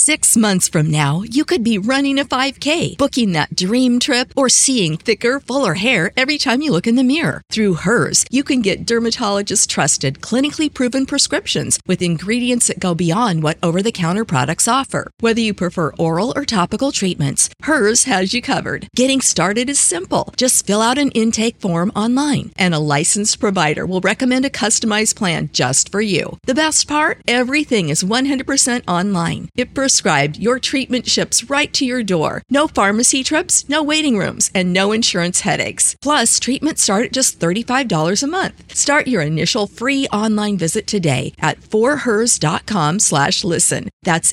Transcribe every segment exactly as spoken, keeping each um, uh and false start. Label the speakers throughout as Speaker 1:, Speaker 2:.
Speaker 1: Six months from now, you could be running a five K, booking that dream trip, or seeing thicker, fuller hair every time you look in the mirror. Through Hers, you can get dermatologist-trusted, clinically proven prescriptions with ingredients that go beyond what over-the-counter products offer. Whether you prefer oral or topical treatments, Hers has you covered. Getting started is simple. Just fill out an intake form online, and a licensed provider will recommend a customized plan just for you. The best part? Everything is one hundred percent online. If prescribed, your treatment ships right to your door. No pharmacy trips, no waiting rooms, and no insurance headaches. Plus, treatments start at just thirty-five dollars a month. Start your initial free online visit today at forhers.com slash listen. That's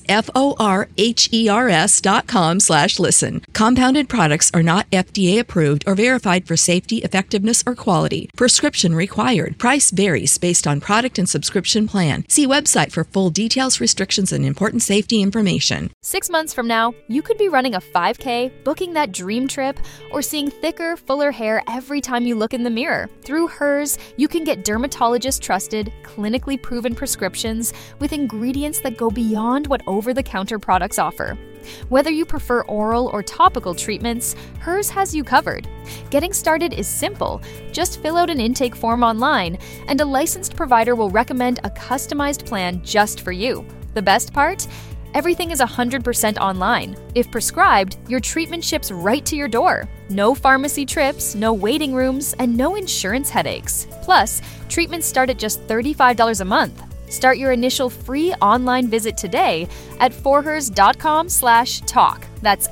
Speaker 1: F-O-R-H-E-R-S dot com slash listen. Compounded products are not F D A approved or verified for safety, effectiveness, or quality. Prescription required. Price varies based on product and subscription plan. See website for full details, restrictions, and important safety information.
Speaker 2: Six months from now, you could be running a five K, booking that dream trip, or seeing thicker, fuller hair every time you look in the mirror. Through Hers, you can get dermatologist-trusted, clinically proven prescriptions with ingredients that go beyond what over-the-counter products offer. Whether you prefer oral or topical treatments, Hers has you covered. Getting started is simple. Just fill out an intake form online, and a licensed provider will recommend a customized plan just for you. The best part? Everything is one hundred percent online. If prescribed, your treatment ships right to your door. No pharmacy trips, no waiting rooms, and no insurance headaches. Plus, treatments start at just thirty-five dollars a month. Start your initial free online visit today at forhers.com slash talk. That's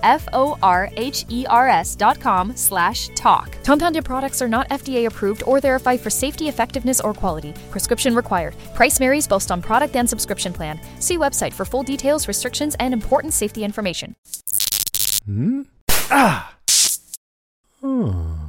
Speaker 2: F-O-R-H-E-R-S dot com slash talk. Compounded products are not F D A approved or verified for safety, effectiveness, or quality. Prescription required. Price varies based on product and subscription plan. See website for full details, restrictions, and important safety information.
Speaker 3: Hmm? Ah! Hmm.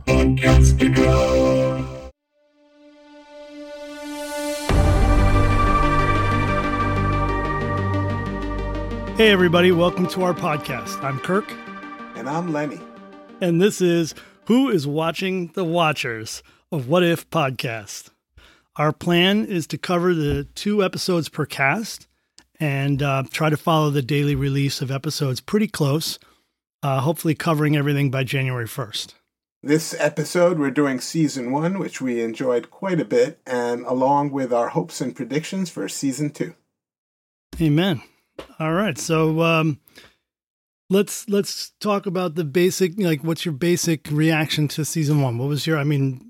Speaker 4: Hey everybody, welcome to our podcast. I'm Kirk.
Speaker 5: And I'm Lenny.
Speaker 4: And this is Who is Watching the Watchers, a What If podcast. Our plan is to cover the two episodes per cast and uh, try to follow the daily release of episodes pretty close, uh, hopefully covering everything by January first.
Speaker 5: This episode, we're doing season one, which we enjoyed quite a bit, and along with our hopes and predictions for season two.
Speaker 4: Amen. All right, so um, let's let's talk about the basic, like, what's your basic reaction to season one? What was your, I mean,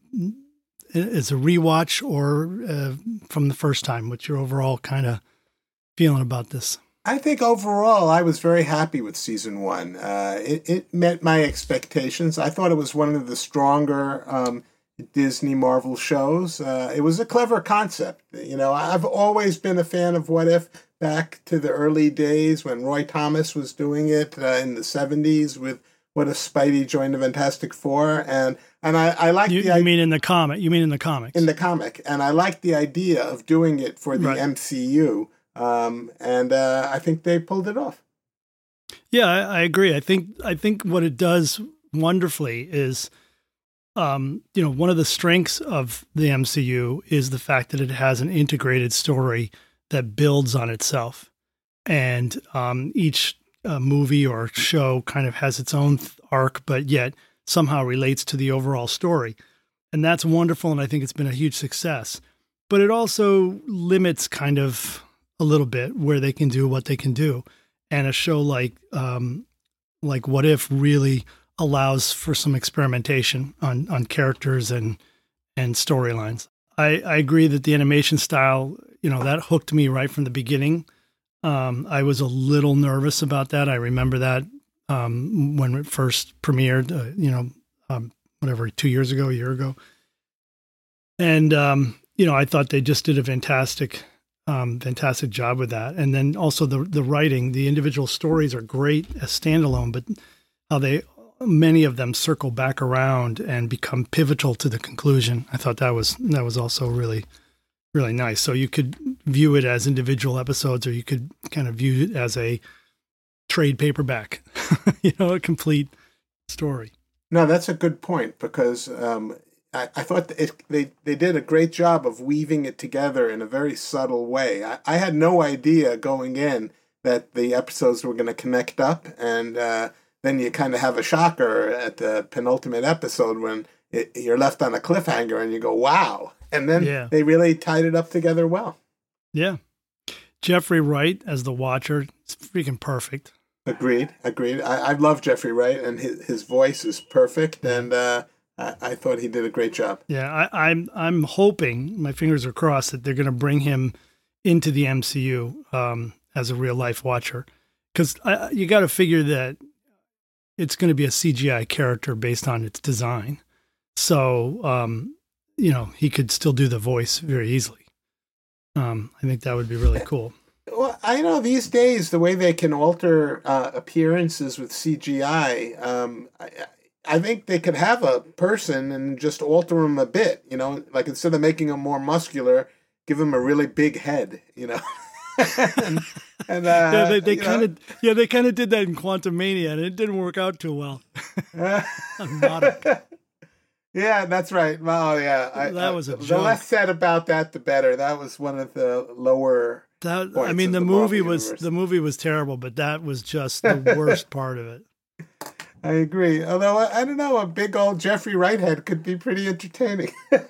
Speaker 4: is a rewatch or uh, from the first time? What's your overall kind of feeling about this?
Speaker 5: I think overall, I was very happy with season one. Uh, it, it met my expectations. I thought it was one of the stronger um, Disney Marvel shows. Uh, it was a clever concept. You know, I've always been a fan of What If. Back to the early days when Roy Thomas was doing it uh, in the seventies with What If Spidey joined the Fantastic Four, and and I, I like
Speaker 4: you,
Speaker 5: the
Speaker 4: you mean in the comic? You mean in the comics?
Speaker 5: In the comic, and I like the idea of doing it for the right. M C U, um, and uh, I think they pulled it off.
Speaker 4: Yeah, I, I agree. I think I think what it does wonderfully is, um, you know, one of the strengths of the M C U is the fact that it has an integrated story that builds on itself. And um, each uh, movie or show kind of has its own th- arc, but yet somehow relates to the overall story. And that's wonderful, and I think it's been a huge success. But it also limits kind of a little bit where they can do what they can do. And a show like um, like What If really allows for some experimentation on, on characters and, and storylines. I, I agree that the animation style, you know, that hooked me right from the beginning. Um, I was a little nervous about that. I remember that um, when it first premiered, uh, you know, um, whatever, two years ago, a year ago. And, um, you know, I thought they just did a fantastic, um, fantastic job with that. And then also the the writing, the individual stories are great as standalone, but how they, many of them circle back around and become pivotal to the conclusion. I thought that was that was also really, really nice. So you could view it as individual episodes, or you could kind of view it as a trade paperback, you know, a complete story.
Speaker 5: No, that's a good point, because um, I, I thought it, they, they did a great job of weaving it together in a very subtle way. I, I had no idea going in that the episodes were going to connect up, and uh, then you kind of have a shocker at the penultimate episode when it, you're left on a cliffhanger, and you go, "Wow!" And then
Speaker 4: Yeah.
Speaker 5: they really tied it up together well.
Speaker 4: Yeah. Jeffrey Wright as the Watcher, it's freaking perfect.
Speaker 5: Agreed, agreed. I, I love Jeffrey Wright, and his his voice is perfect, and uh, I, I thought he did a great job.
Speaker 4: Yeah, I, I'm I'm hoping, my fingers are crossed, that they're going to bring him into the M C U um, as a real life Watcher, because you got to figure that it's going to be a C G I character based on its design. So um, you know, he could still do the voice very easily. Um, I think that would be really cool.
Speaker 5: Well, I know these days the way they can alter uh, appearances with C G I, um, I, I think they could have a person and just alter them a bit, you know, like instead of making them more muscular, give them a really big head, you know. and, and uh,
Speaker 4: yeah, they, they kind of yeah they kind of did that in Quantumania, and it didn't work out too well.
Speaker 5: Yeah, that's right. Well, yeah, I,
Speaker 4: that was a
Speaker 5: I,
Speaker 4: joke.
Speaker 5: The less said about that, the better. That was one of the lower.
Speaker 4: That, I mean, the, the movie was universe. the movie was terrible, but that was just the worst part of it.
Speaker 5: I agree. Although I, I don't know, a big old Jeffrey Wright head could be pretty entertaining.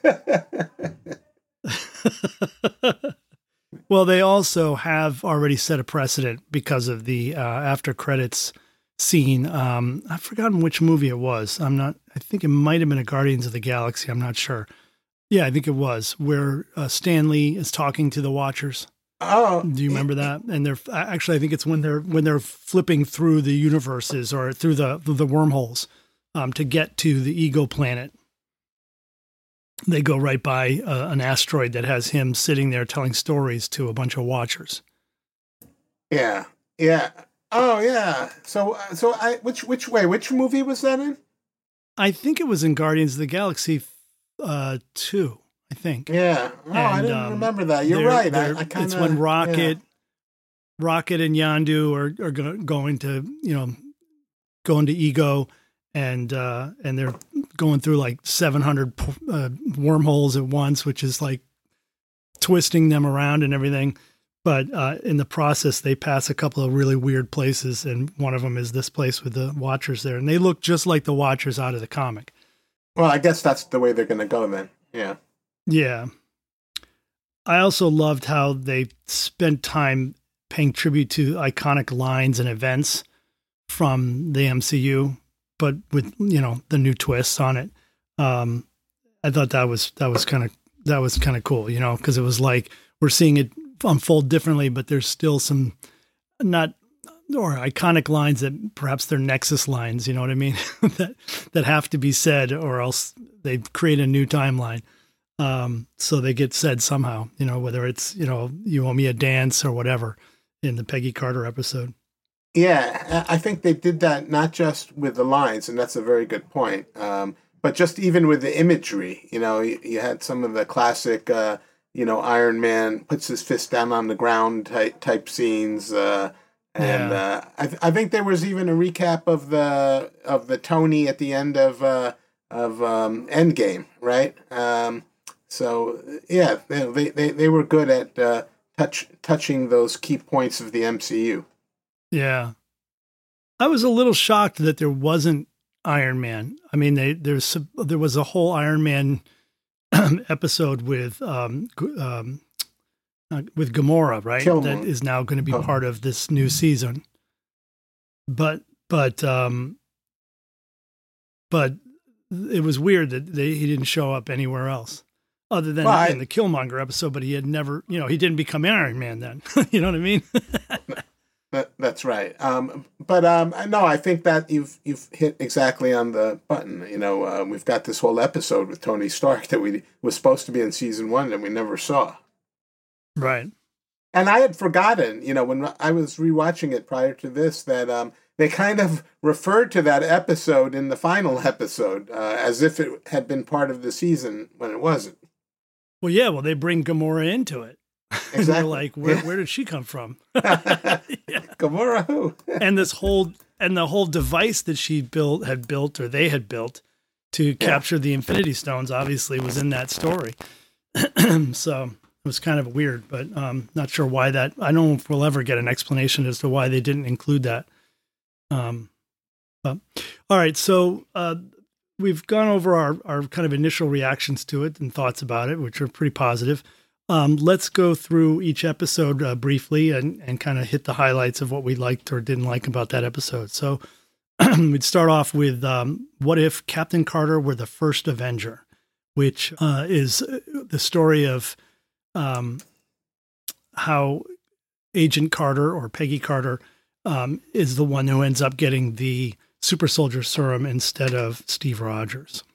Speaker 4: Well, they also have already set a precedent because of the uh, after credits scene. Um, I've forgotten which movie it was. I'm not. I think it might have been a Guardians of the Galaxy. I'm not sure. Yeah, I think it was where uh, Stan Lee is talking to the Watchers.
Speaker 5: Oh,
Speaker 4: do you remember that? And they're actually, I think it's when they're when they're flipping through the universes or through the the wormholes um, to get to the Ego planet. They go right by uh, an asteroid that has him sitting there telling stories to a bunch of Watchers.
Speaker 5: Yeah, yeah. Oh, yeah. So, so I which which way? Which movie was that in?
Speaker 4: I think it was in Guardians of the Galaxy uh, two. I think.
Speaker 5: Yeah. Oh, and, I didn't um, remember that. You're
Speaker 4: they're,
Speaker 5: right.
Speaker 4: They're,
Speaker 5: I, I kinda,
Speaker 4: it's when Rocket,
Speaker 5: yeah.
Speaker 4: Rocket and Yondu are are go, going to you know going to Ego, and uh, and they're going through like seven hundred uh, wormholes at once, which is like twisting them around and everything. But uh, in the process, they pass a couple of really weird places, and one of them is this place with the Watchers there, and they look just like the Watchers out of the comic.
Speaker 5: Well, I guess that's the way they're going to go then. Yeah.
Speaker 4: Yeah. I also loved how they spent time paying tribute to iconic lines and events from the M C U, but with, you know, the new twists on it. Um, I thought that was, that was kind of, that was kind of cool, you know, because it was like, we're seeing it unfold differently, but there's still some not, or iconic lines that perhaps they're Nexus lines, you know what I mean? that, that have to be said, or else they create a new timeline. Um, so they get said somehow, you know, whether it's, you know, you owe me a dance or whatever in the Peggy Carter episode.
Speaker 5: Yeah, I think they did that not just with the lines, and that's a very good point, um, but just even with the imagery. You know, you, you had some of the classic, uh, you know, Iron Man puts his fist down on the ground type, type scenes. Uh, and yeah. uh, I, th- I think there was even a recap of the of the Tony at the end of uh, of um, Endgame, right? Um, So yeah, they, they they were good at uh, touch touching those key points of the M C U.
Speaker 4: Yeah, I was a little shocked that there wasn't Iron Man. I mean, they, there's there was a whole Iron Man episode with um, um uh, with Gamora, right?
Speaker 5: Killmonger.
Speaker 4: That is now going to be
Speaker 5: oh.
Speaker 4: part of this new season. But but um, but it was weird that they, he didn't show up anywhere else. Other than well, in I, the Killmonger episode, but he had never, you know, he didn't become Iron Man then. You know what I mean?
Speaker 5: that, that's right. Um, but um, no, I think that you've you've hit exactly on the button. You know, uh, we've got this whole episode with Tony Stark that we was supposed to be in season one that we never saw.
Speaker 4: Right.
Speaker 5: And I had forgotten, you know, when I was rewatching it prior to this, that um, they kind of referred to that episode in the final episode uh, as if it had been part of the season when it wasn't.
Speaker 4: Well, yeah, well, they bring Gamora into it.
Speaker 5: Exactly.
Speaker 4: They're like, where, where did she come from?
Speaker 5: yeah. Gamora who?
Speaker 4: and this whole and the whole device that she built had built or they had built to capture yeah. the Infinity Stones obviously was in that story. So It was kind of weird, but um, not sure why that. I don't know if we'll ever get an explanation as to why they didn't include that. Um, but, all right, so uh, we've gone over our, our kind of initial reactions to it and thoughts about it, which are pretty positive. Um, let's go through each episode uh, briefly and, and kind of hit the highlights of what we liked or didn't like about that episode. So we'd start off with um, what if Captain Carter were the first Avenger, which uh, is the story of um, how Agent Carter or Peggy Carter um, is the one who ends up getting the super soldier serum instead of Steve Rogers.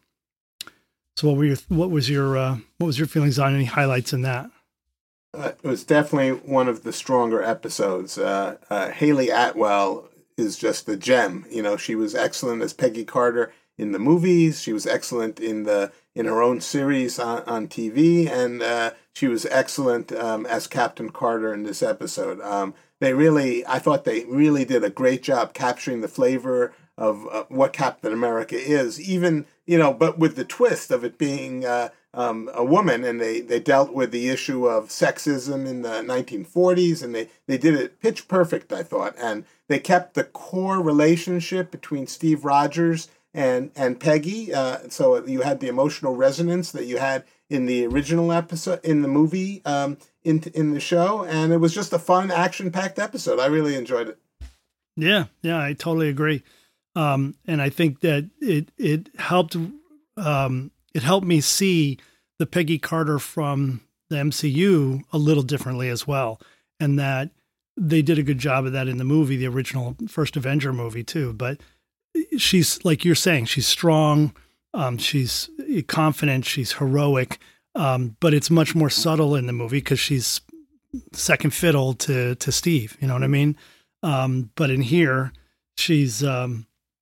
Speaker 4: So what were your, what was your, uh, what was your feelings on any highlights in that?
Speaker 5: Uh, it was definitely one of the stronger episodes. Uh, uh, Haley Atwell is just the gem. You know, she was excellent as Peggy Carter in the movies. She was excellent in the in her own series on, on T V, and uh, she was excellent um, as Captain Carter in this episode. Um, they really, I thought they really did a great job capturing the flavor of uh, what Captain America is, even, you know, but with the twist of it being uh, um, a woman, and they, they dealt with the issue of sexism in the nineteen forties, and they, they did it pitch perfect, I thought, and they kept the core relationship between Steve Rogers and and Peggy, uh, so you had the emotional resonance that you had in the original episode, in the movie, um, in in the show, and it was just a fun, action-packed episode. I really enjoyed it.
Speaker 4: Yeah, yeah, I totally agree, um, and I think that it it helped um, it helped me see the Peggy Carter from the M C U a little differently as well, and that they did a good job of that in the movie, the original first Avenger movie too, but. She's, like you're saying, she's strong, um, she's confident, she's heroic, um, but it's much more subtle in the movie because she's second fiddle to to Steve, you know what I mean? Um, but in here, she's, um,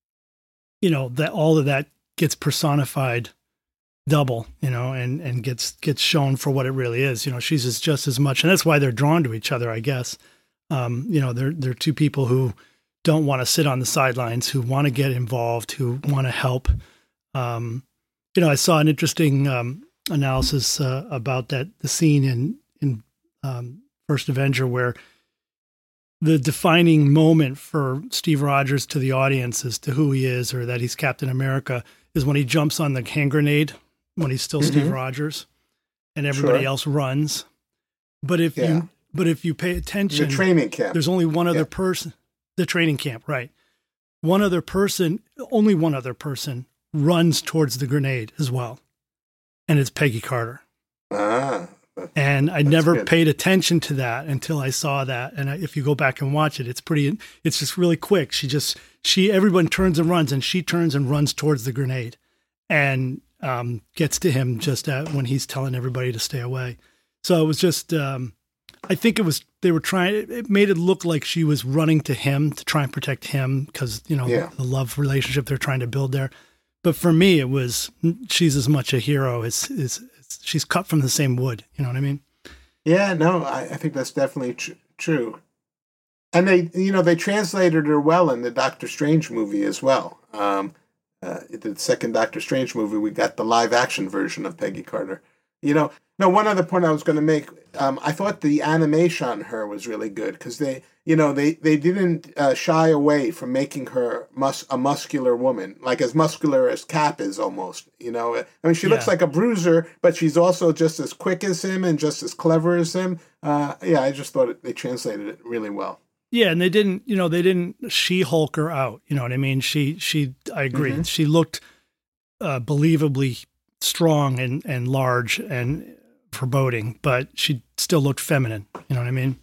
Speaker 4: you know, that all of that gets personified double, you know, and, and gets gets shown for what it really is. You know, she's just, just as much, and that's why they're drawn to each other, I guess. Um, you know, they're they're two people who don't want to sit on the sidelines, who want to get involved, who want to help. Um, you know, I saw an interesting um, analysis uh, about that, the scene in, in um, First Avenger where the defining moment for Steve Rogers to the audience as to who he is or that he's Captain America is when he jumps on the hand grenade, when he's still mm-hmm. Steve Rogers and everybody sure. else runs. But if yeah. you, but if you pay attention,
Speaker 5: the training camp,
Speaker 4: there's only one other
Speaker 5: yeah.
Speaker 4: person. The training camp, right. One other person, only one other person runs towards the grenade as well. And it's Peggy Carter.
Speaker 5: Ah.
Speaker 4: And I never good. paid attention to that until I saw that. And I, if you go back and watch it, it's pretty, it's just really quick. She just, she, everyone turns and runs and she turns and runs towards the grenade and um, gets to him just at, when he's telling everybody to stay away. So it was just, um, I think it was, they were trying, it made it look like she was running to him to try and protect him because, you know, yeah. the love relationship they're trying to build there. But for me, it was, she's as much a hero as, as, as she's cut from the same wood. You know what I mean?
Speaker 5: Yeah, no, I, I think that's definitely tr- true. And they, you know, they translated her well in the Doctor Strange movie as well. Um, uh, the second Doctor Strange movie, we got the live action version of Peggy Carter. You know, no, one other point I was going to make, um, I thought the animation on her was really good because they, you know, they, they didn't uh, shy away from making her mus- a muscular woman, like as muscular as Cap is almost, you know. I mean, she yeah. looks like a bruiser, but she's also just as quick as him and just as clever as him. Uh, yeah, I just thought it, they translated it really well.
Speaker 4: Yeah, and they didn't, you know, they didn't She-Hulk her out, you know what I mean? She, she, I agree. Mm-hmm. She looked uh, believably strong and, and large and foreboding, but she still looked feminine. You know what I mean?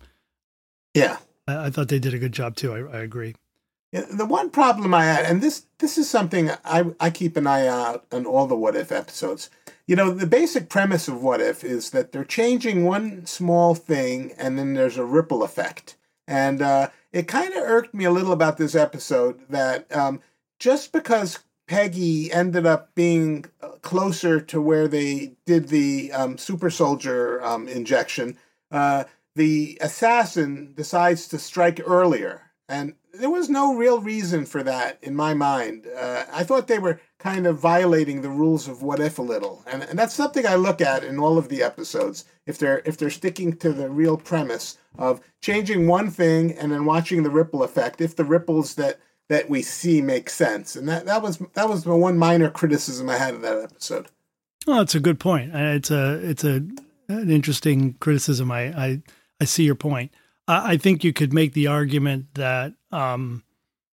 Speaker 5: Yeah.
Speaker 4: I, I thought they did a good job too. I, I agree.
Speaker 5: Yeah, the one problem I had, and this this is something I, I keep an eye out on all the What If episodes. You know, the basic premise of What If is that they're changing one small thing and then there's a ripple effect. And uh, it kind of irked me a little about this episode that um, just because Peggy ended up being closer to where they did the um, super soldier um, injection, uh, the assassin decides to strike earlier. And there was no real reason for that in my mind. Uh, I thought they were kind of violating the rules of What If a little. And and that's something I look at in all of the episodes. If they're if they're sticking to the real premise of changing one thing and then watching the ripple effect, if the ripples that that we see make sense. And that, that was that was the one minor criticism I had of that episode.
Speaker 4: Oh, it's a good point. It's a it's a an interesting criticism. I I, I see your point. I, I think you could make the argument that um,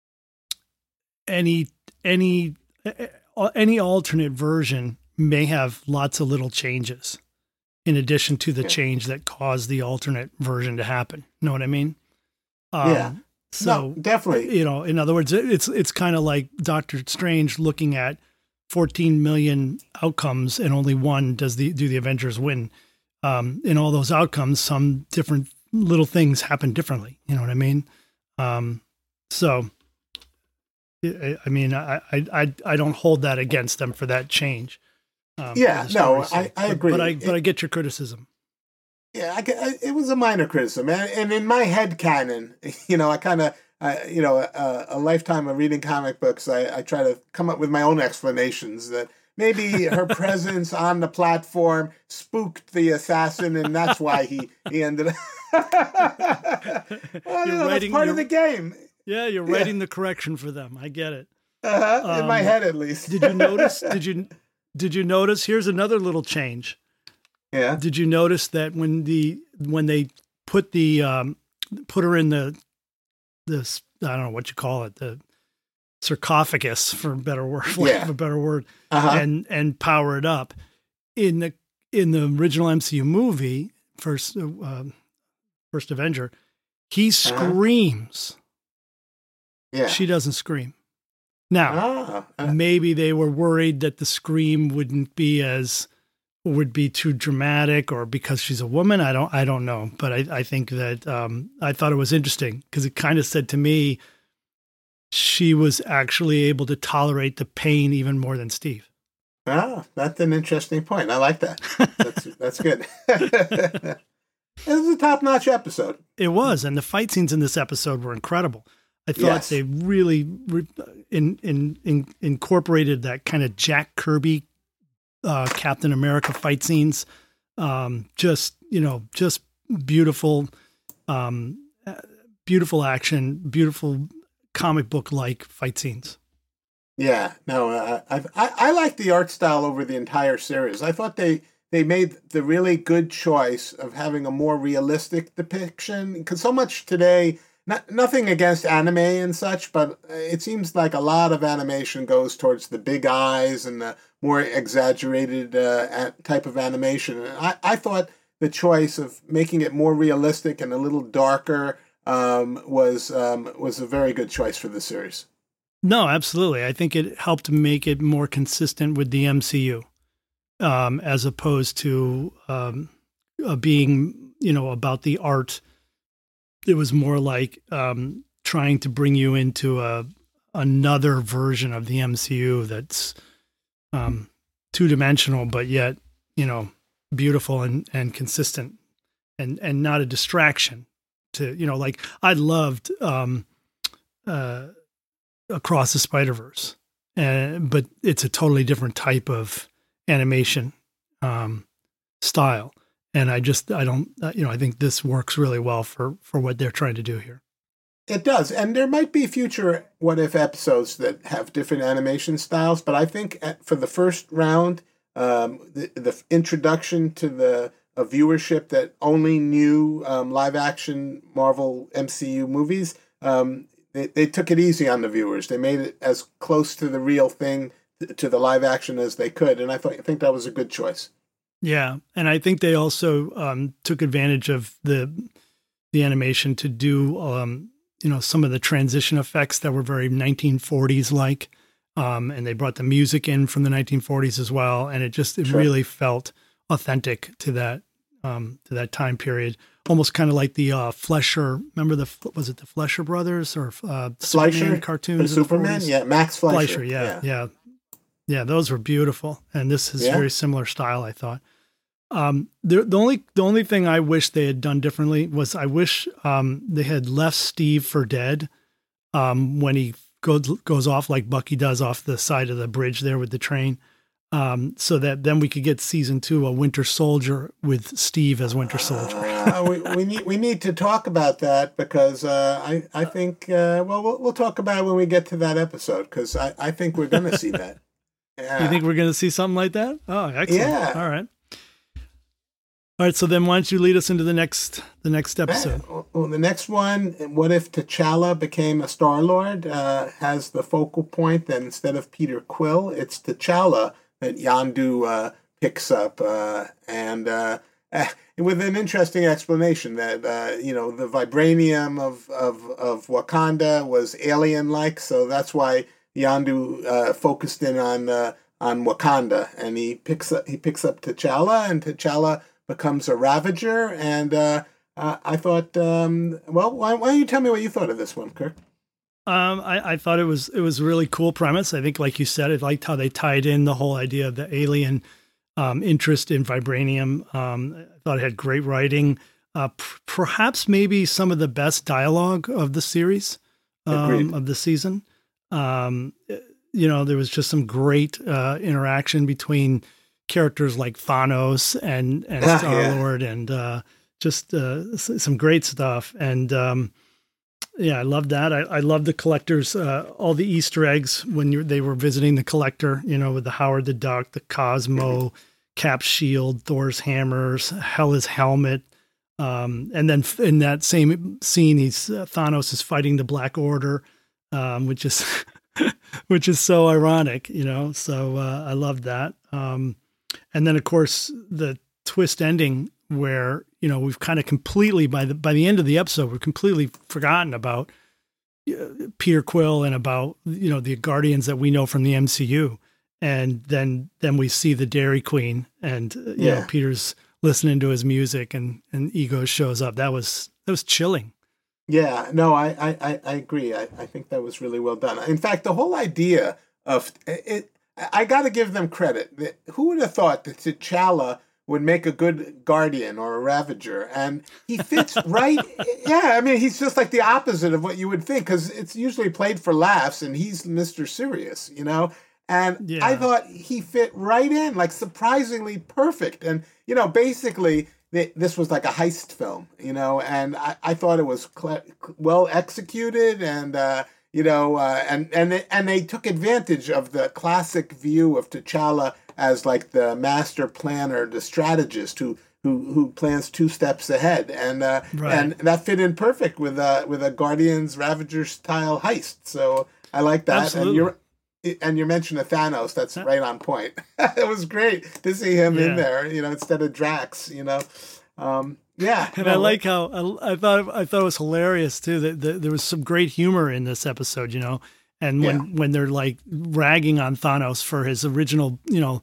Speaker 4: any any any alternate version may have lots of little changes in addition to the change that caused the alternate version to happen. Know what I mean? Um,
Speaker 5: yeah.
Speaker 4: So
Speaker 5: no, definitely,
Speaker 4: you know, in other words, it's, it's kind of like Doctor Strange looking at fourteen million outcomes and only one does the, do the Avengers win. Um, in all those outcomes, some different little things happen differently. You know what I mean? Um, so, I, I mean, I, I, I don't hold that against them for that change. Um,
Speaker 5: yeah, no, I, I
Speaker 4: but,
Speaker 5: agree.
Speaker 4: But I, but I get your criticism.
Speaker 5: Yeah, I, I, it was a minor criticism, and, and in my head canon, you know, I kind of, uh, you know, a, a lifetime of reading comic books, I, I try to come up with my own explanations that maybe her presence on the platform spooked the assassin, and that's why he, he ended up. well, you know, writing, that's part of the game.
Speaker 4: Yeah, you're writing yeah. the correction for them. I get it.
Speaker 5: Uh-huh,
Speaker 4: um,
Speaker 5: in my head, at least.
Speaker 4: did you notice? Did you did you notice? Here's another little change.
Speaker 5: Yeah.
Speaker 4: Did you notice that when the when they put the um, put her in the this I don't know what you call it, the sarcophagus, for a better word, for
Speaker 5: yeah.
Speaker 4: a better word,
Speaker 5: uh-huh.
Speaker 4: and and power it up in the in the original M C U movie, first uh, first Avenger, he screams.
Speaker 5: Uh-huh. Yeah.
Speaker 4: She doesn't scream. Now,
Speaker 5: ah, uh,
Speaker 4: maybe they were worried that the scream wouldn't be as would be too dramatic, or because she's a woman. I don't, I don't know. But I, I think that um, I thought it was interesting because it kind of said to me, she was actually able to tolerate the pain even more than Steve.
Speaker 5: Ah, that's an interesting point. I like that. That's that's good. It was a top-notch episode.
Speaker 4: It was, and the fight scenes in this episode were incredible. I thought
Speaker 5: yes.
Speaker 4: they really re- in, in, in, incorporated that kind of Jack Kirby uh, Captain America fight scenes. Um, just, you know, just beautiful, um, beautiful action, beautiful comic book like fight scenes.
Speaker 5: Yeah, no, uh, I, I I like the art style over the entire series. I thought they they made the really good choice of having a more realistic depiction, because so much today. Not, nothing against anime and such, but it seems like a lot of animation goes towards the big eyes and the more exaggerated uh, type of animation. And I, I thought the choice of making it more realistic and a little darker um, was um, was a very good choice for the series.
Speaker 4: No, absolutely. I think it helped make it more consistent with the M C U, um, as opposed to um, uh, being, you know, about the art. It was more like um, trying to bring you into a another version of the M C U that's um, two dimensional, but yet, you know, beautiful and, and consistent, and and not a distraction. To, you know, like I loved um, uh, Across the Spider-Verse, uh, but it's a totally different type of animation um, style. And I just, I don't, uh, you know, I think this works really well for, for what they're trying to do here.
Speaker 5: It does. And there might be future What If episodes that have different animation styles. But I think at, for the first round, um, the, the introduction to the a viewership that only knew um, live action Marvel M C U movies, um, they, they took it easy on the viewers. They made it as close to the real thing, to the live action as they could. And I, th- I think that was a good choice.
Speaker 4: Yeah, and I think they also um, took advantage of the the animation to do, um, you know, some of the transition effects that were very nineteen forties like, um, and they brought the music in from the nineteen forties as well, and it just it
Speaker 5: sure.
Speaker 4: really felt authentic to that um, to that time period, almost kind of like the uh, Fleischer. Remember the was it the Fleischer brothers or uh,
Speaker 5: Fleischer
Speaker 4: Superman cartoons?
Speaker 5: Superman, yeah, Max Fleischer.
Speaker 4: Fleischer, yeah, yeah. yeah. Yeah, those were beautiful, and this is
Speaker 5: yeah.
Speaker 4: very similar style, I thought. Um, the the only the only thing I wish they had done differently was I wish um, they had left Steve for dead um, when he goes goes off like Bucky does off the side of the bridge there with the train. Um, so that then we could get season two, a Winter Soldier with Steve as Winter Soldier.
Speaker 5: uh, we, we need we need to talk about that because uh, I I think uh, well, well we'll talk about it when we get to that episode because I, I think we're going to see that. Yeah.
Speaker 4: You think we're going to see something like that? Oh, excellent!
Speaker 5: Yeah.
Speaker 4: All right. All right. So then, why don't you lead us into the next the next episode?
Speaker 5: Well, the next one, what if T'Challa became a Star-Lord? Uh, has the focal point that instead of Peter Quill, it's T'Challa that Yondu uh, picks up, uh, and uh, uh, with an interesting explanation that uh, you know the vibranium of, of of Wakanda was alien-like, so that's why Yondu uh, focused in on uh, on Wakanda, and he picks up he picks up T'Challa, and T'Challa becomes a Ravager, and uh, uh, I thought, um, well, why, why don't you tell me what you thought of this one, Kirk?
Speaker 4: Um, I, I thought it was it was a really cool premise. I think, like you said, I liked how they tied in the whole idea of the alien um, interest in vibranium. Um, I thought it had great writing, uh, p- perhaps maybe some of the best dialogue of the series, um, of the season. Um, you know, there was just some great uh, interaction between characters like Thanos and and
Speaker 5: Ah,
Speaker 4: Star-Lord, yeah. and uh, just uh, s- some great stuff. And um, yeah, I love that. I, I love the collectors, uh, all the Easter eggs when you they were visiting the collector, you know, with the Howard the Duck, the Cosmo, Cap's shield, Thor's hammers, Hela's helmet. Um, and then f- in that same scene, he's uh, Thanos is fighting the Black Order, um, which is which is so ironic, you know. So uh, I loved that. Um, and then, of course, the twist ending where, you know, we've kind of completely, by the by the end of the episode, we're completely forgotten about uh, Peter Quill and about, you know, the Guardians that we know from the M C U. And then then we see the Dairy Queen and, uh, you
Speaker 5: Yeah.
Speaker 4: know, Peter's listening to his music and, and Ego shows up. That was, that was chilling.
Speaker 5: Yeah, no, I, I, I- I agree. I, I think that was really well done. In fact, the whole idea of it, I got to give them credit. Who would have thought that T'Challa would make a good Guardian or a Ravager? And he fits right. Yeah, I mean, he's just like the opposite of what you would think because it's usually played for laughs and he's Mister Serious, you know? And
Speaker 4: Yeah.
Speaker 5: I thought he fit right in, like surprisingly perfect. And, you know, basically, th- this was like a heist film, you know, and I, I thought it was cle- well executed and, uh, you know, uh, and, and, they, and they took advantage of the classic view of T'Challa as like the master planner, the strategist who who, who plans two steps ahead. And uh,
Speaker 4: Right.
Speaker 5: and that fit in perfect with, a with a Guardians Ravager style heist. So I like that.
Speaker 4: Absolutely.
Speaker 5: And you're And you mentioned of Thanos, that's right on point. It was great to see him in
Speaker 4: Yeah.
Speaker 5: there, you know, instead of Drax, you know. Um, yeah.
Speaker 4: And
Speaker 5: no,
Speaker 4: I like how I, I thought I thought it was hilarious too that, that there was some great humor in this episode, you know. And when,
Speaker 5: Yeah.
Speaker 4: when they're like ragging on Thanos for his original, you know,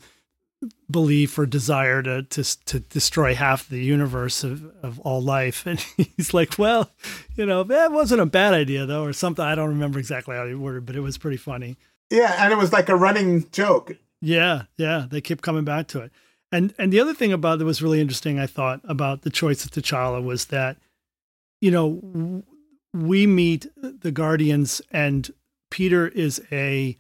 Speaker 4: belief or desire to to to destroy half the universe of, of all life, and he's like, well, you know, that wasn't a bad idea though, or something. I don't remember exactly how he worded, but it was pretty funny.
Speaker 5: Yeah, and it was like a running joke.
Speaker 4: Yeah, yeah, they kept coming back to it. And and the other thing about that was really interesting, I thought, about the choice of T'Challa was that, you know, w- we meet the Guardians and Peter is a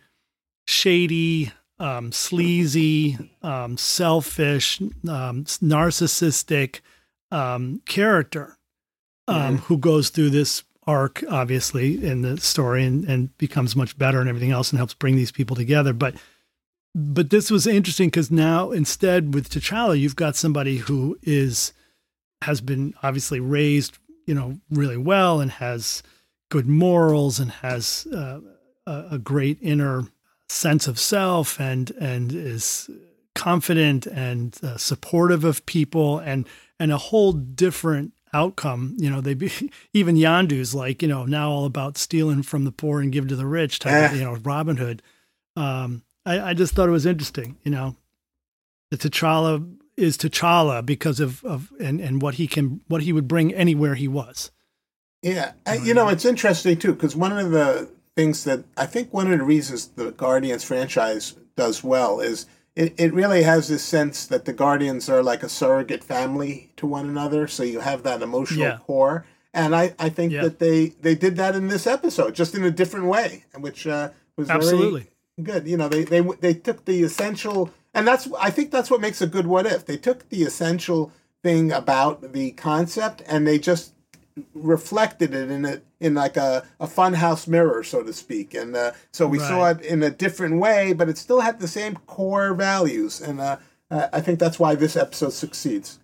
Speaker 4: shady, um, sleazy, um, selfish, um, narcissistic um, character um, who goes through this arc, obviously, in the story and, and becomes much better and everything else and helps bring these people together. But but this was interesting because now instead with T'Challa, you've got somebody who is has been obviously raised, you know, really well and has good morals and has uh, a, a great inner sense of self and and is confident and uh, supportive of people and and a whole different outcome. You know, they be, even Yondu's like, you know, now all about stealing from the poor and give to the rich type of, you know, Robin Hood. Um, I, I just thought it was interesting, you know, that T'Challa is T'Challa because of, of and, and what he can, what he would bring anywhere he was.
Speaker 5: Yeah, I, you know, it's interesting too, because one of the things that I think one of the reasons the Guardians franchise does well is it, it really has this sense that the Guardians are like a surrogate family to one another. So you have that emotional
Speaker 4: Yeah.
Speaker 5: core. And I, I think
Speaker 4: Yeah.
Speaker 5: that they, they did that in this episode, just in a different way, which uh, was
Speaker 4: Absolutely.
Speaker 5: very good. You know, they, they they took the essential, and that's I think that's what makes a good What If. They took the essential thing about the concept and they just reflected it in a in like a, a funhouse mirror, so to speak. And uh, so we
Speaker 4: Right.
Speaker 5: saw it in a different way, but it still had the same core values. And uh, I think that's why this episode succeeds.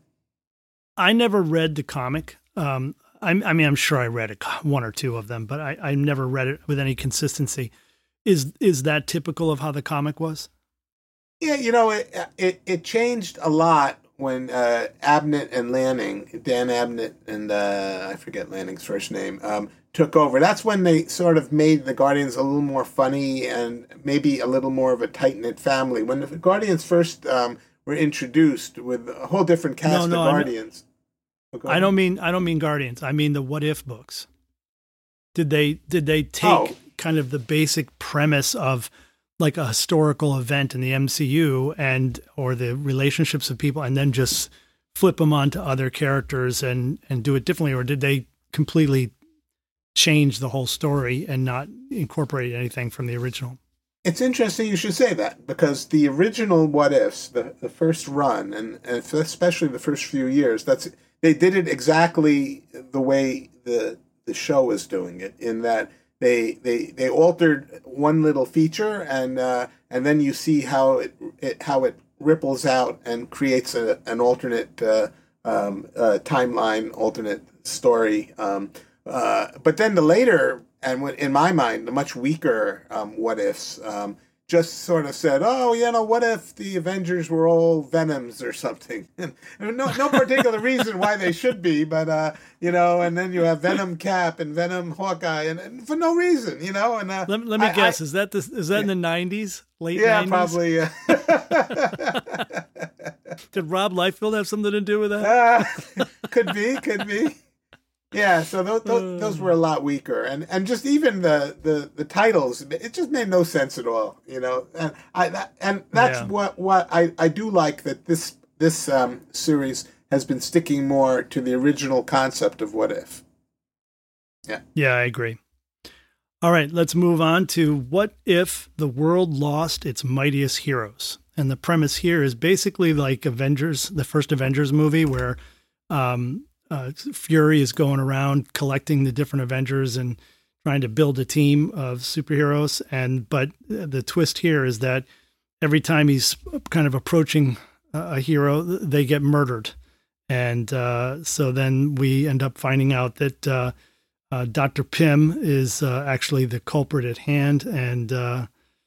Speaker 4: I never read the comic. Um, I, I mean, I'm sure I read a, co- one or two of them, but I, I never read it with any consistency. Is is that typical of how the comic was?
Speaker 5: Yeah, you know, it it, it changed a lot when uh, Abnett and Lanning, Dan Abnett and uh, I forget Lanning's first name, um, took over. That's when they sort of made the Guardians a little more funny and maybe a little more of a tight-knit family. When the Guardians first um, were introduced with a whole different cast
Speaker 4: No, no,
Speaker 5: of
Speaker 4: I know-
Speaker 5: Guardians. Oh, go
Speaker 4: I
Speaker 5: ahead.
Speaker 4: don't mean I don't mean Guardians. I mean the What If books. Did they did they take
Speaker 5: Oh.
Speaker 4: kind of the basic premise of like a historical event in the M C U and or the relationships of people and then just flip them onto other characters and and do it differently, or did they completely change the whole story and not incorporate anything from the original?
Speaker 5: It's interesting you should say that, because the original What Ifs, the, the first run, and, and especially the first few years, that's they did it exactly the way the the show is doing it, in that they they, they altered one little feature, and uh, and then you see how it, it how it ripples out and creates a, an alternate uh, um, uh, timeline, alternate story. Um, uh, but then the later, and what- in my mind, the much weaker um, What Ifs um, just sort of said, oh, you know, what if the Avengers were all Venoms or something? And no, no particular reason why they should be, but, uh, you know, and then you have Venom Cap and Venom Hawkeye, and, and for no reason, you know. And uh,
Speaker 4: Let, let me
Speaker 5: I-
Speaker 4: guess,
Speaker 5: I-
Speaker 4: is that the, is that in the nineties, late
Speaker 5: yeah,
Speaker 4: nineties?
Speaker 5: probably. Uh,
Speaker 4: Did Rob Liefeld have something to do with that?
Speaker 5: Uh, could be, could be. Yeah, so those, those, those were a lot weaker, and, and just even the, the, the titles, it just made no sense at all, you know. And I that, and that's
Speaker 4: Yeah.
Speaker 5: what what I, I do like, that this this um, series has been sticking more to the original concept of What If.
Speaker 4: Yeah, I agree. All right, let's move on to what if the world lost its mightiest heroes? And the premise here is basically like Avengers, the first Avengers movie, where um, uh, Fury is going around collecting the different Avengers and trying to build a team of superheroes. And but the twist here is that every time he's kind of approaching a hero, they get murdered. And uh, so then we end up finding out that uh, uh, Doctor Pym is uh, actually the culprit at hand. And uh,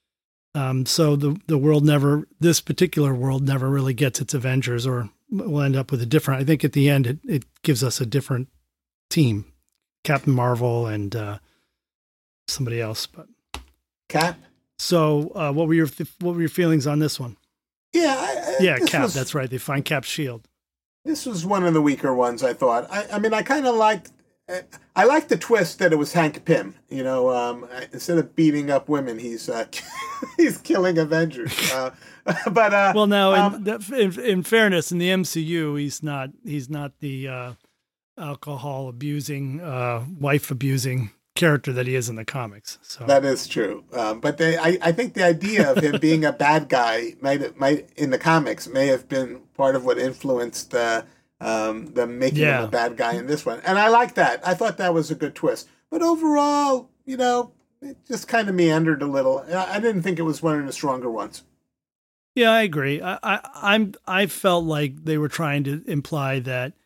Speaker 4: um, so the, the world never, this particular world never really gets its Avengers, or we'll end up with a different, I think at the end, it, it gives us a different team, Captain Marvel and uh, somebody else. But
Speaker 5: Cap?
Speaker 4: so uh, what were your, what were your feelings on this one?
Speaker 5: Yeah, I, I-
Speaker 4: Yeah,
Speaker 5: this
Speaker 4: Cap,
Speaker 5: was-
Speaker 4: that's right. They find Cap's shield.
Speaker 5: This was one of the weaker ones, I thought. I, I mean, I kind of liked, I liked the twist that it was Hank Pym. You know, um, instead of beating up women, he's uh, he's killing Avengers. Uh, but uh,
Speaker 4: Well, now, in,
Speaker 5: um,
Speaker 4: that- in, in fairness, in the M C U, he's not he's not the uh, alcohol abusing, uh, wife abusing character that he is in the comics. So
Speaker 5: that is true. Um, but they, I, I think the idea of him being a bad guy might might in the comics may have been part of what influenced uh, um, them making
Speaker 4: Yeah.
Speaker 5: him a bad guy in this one. And I like that. I thought that was a good twist. But overall, you know, it just kind of meandered a little. I I didn't think it was one of the stronger ones.
Speaker 4: yeah, I agree. I, I I'm I felt like they were trying to imply that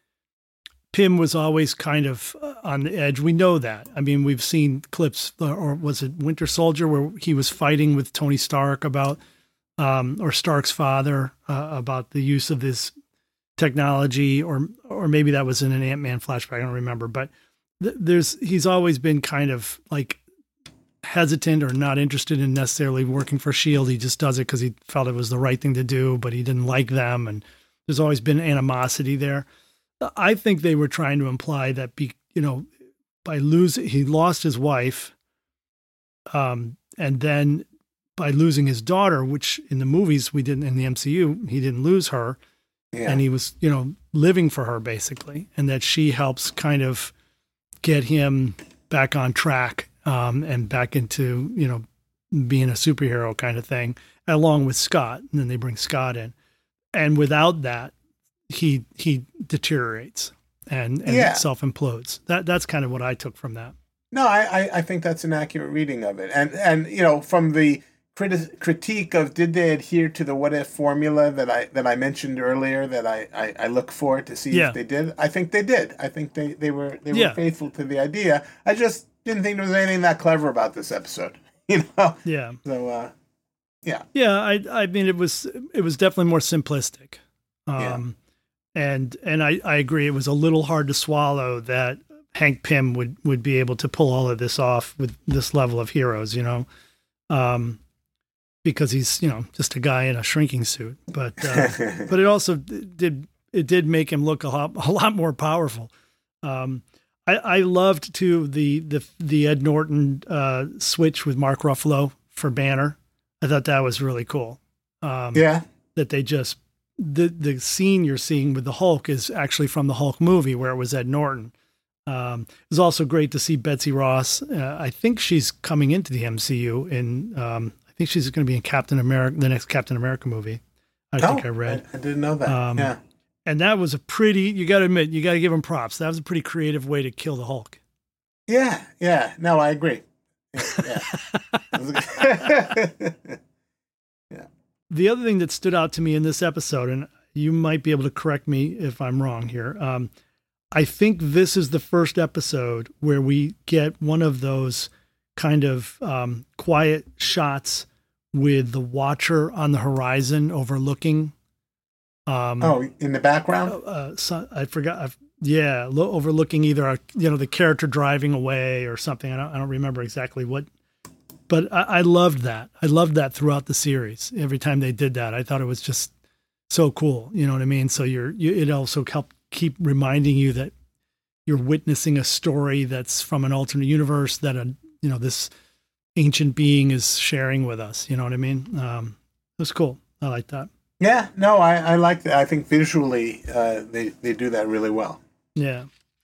Speaker 4: Pym was always kind of uh, on the edge. We know that. I mean, we've seen clips, uh, or was it Winter Soldier, where he was fighting with Tony Stark about, um, or Stark's father uh, about the use of this technology, or or maybe that was in an Ant-Man flashback. I don't remember, but th- there's he's always been kind of like hesitant or not interested in necessarily working for S H I E L D. He just does it because he felt it was the right thing to do, but he didn't like them, and there's always been animosity there. I think they were trying to imply that, be, you know, by losing, he lost his wife, um, and then by losing his daughter, which in the movies we didn't, in the M C U, he didn't lose her,
Speaker 5: Yeah.
Speaker 4: and he was, you know, living for her basically, and that she helps kind of get him back on track um, and back into, you know, being a superhero kind of thing, along with Scott. And then they bring Scott in. And without that, he he deteriorates and, and
Speaker 5: yeah.
Speaker 4: self-implodes. That That's kind of what I took from that.
Speaker 5: No, I, I, I think that's an accurate reading of it. And, and you know, from the criti- critique of did they adhere to the what if formula that I that I mentioned earlier that I, I, I look for to see
Speaker 4: yeah.
Speaker 5: if they did, I think they did. I think they, they were they were
Speaker 4: yeah.
Speaker 5: faithful to the idea. I just didn't think there was anything that clever about this episode. You know?
Speaker 4: Yeah.
Speaker 5: So, uh, yeah.
Speaker 4: Yeah, I I mean, it was it was definitely more simplistic. Um,
Speaker 5: yeah.
Speaker 4: And and I, I agree, it was a little hard to swallow that Hank Pym would, would be able to pull all of this off with this level of heroes, you know, um, because he's, you know, just a guy in a shrinking suit. But uh, but it also did it did make him look a lot a lot more powerful. Um, I, I loved too the the the Ed Norton uh, switch with Mark Ruffalo for Banner. I thought that was really cool. Um,
Speaker 5: yeah,
Speaker 4: that they just the the scene you're seeing with the Hulk is actually from the Hulk movie where it was Ed Norton. Um, it was also great to see Betsy Ross. Uh, I think she's coming into the M C U in, um, I think she's going to be in Captain America, the next Captain America movie. I
Speaker 5: oh,
Speaker 4: think I read.
Speaker 5: I, I didn't know that. Um, yeah.
Speaker 4: And that was a pretty, you got to admit, you got to give him props. That was a pretty creative way to kill the Hulk.
Speaker 5: Yeah. Yeah. No, I agree. Yeah. Yeah. yeah.
Speaker 4: The other thing that stood out to me in this episode, and you might be able to correct me if I'm wrong here, um, I think this is the first episode where we get one of those kind of um, quiet shots with the Watcher on the horizon overlooking. Um,
Speaker 5: oh, in the background?
Speaker 4: Uh, so, I forgot. I've, yeah, lo- overlooking either a, you know the character driving away or something. I don't, I don't remember exactly what, but I, I loved that. I loved that throughout the series. Every time they did that, I thought it was just so cool. You know what I mean? So you're you, it also helped keep reminding you that you're witnessing a story that's from an alternate universe that a you know this ancient being is sharing with us. You know what I mean? Um, it was cool. I like that.
Speaker 5: Yeah, no, I, I like that. I think visually uh, they they do that really well.
Speaker 4: Yeah.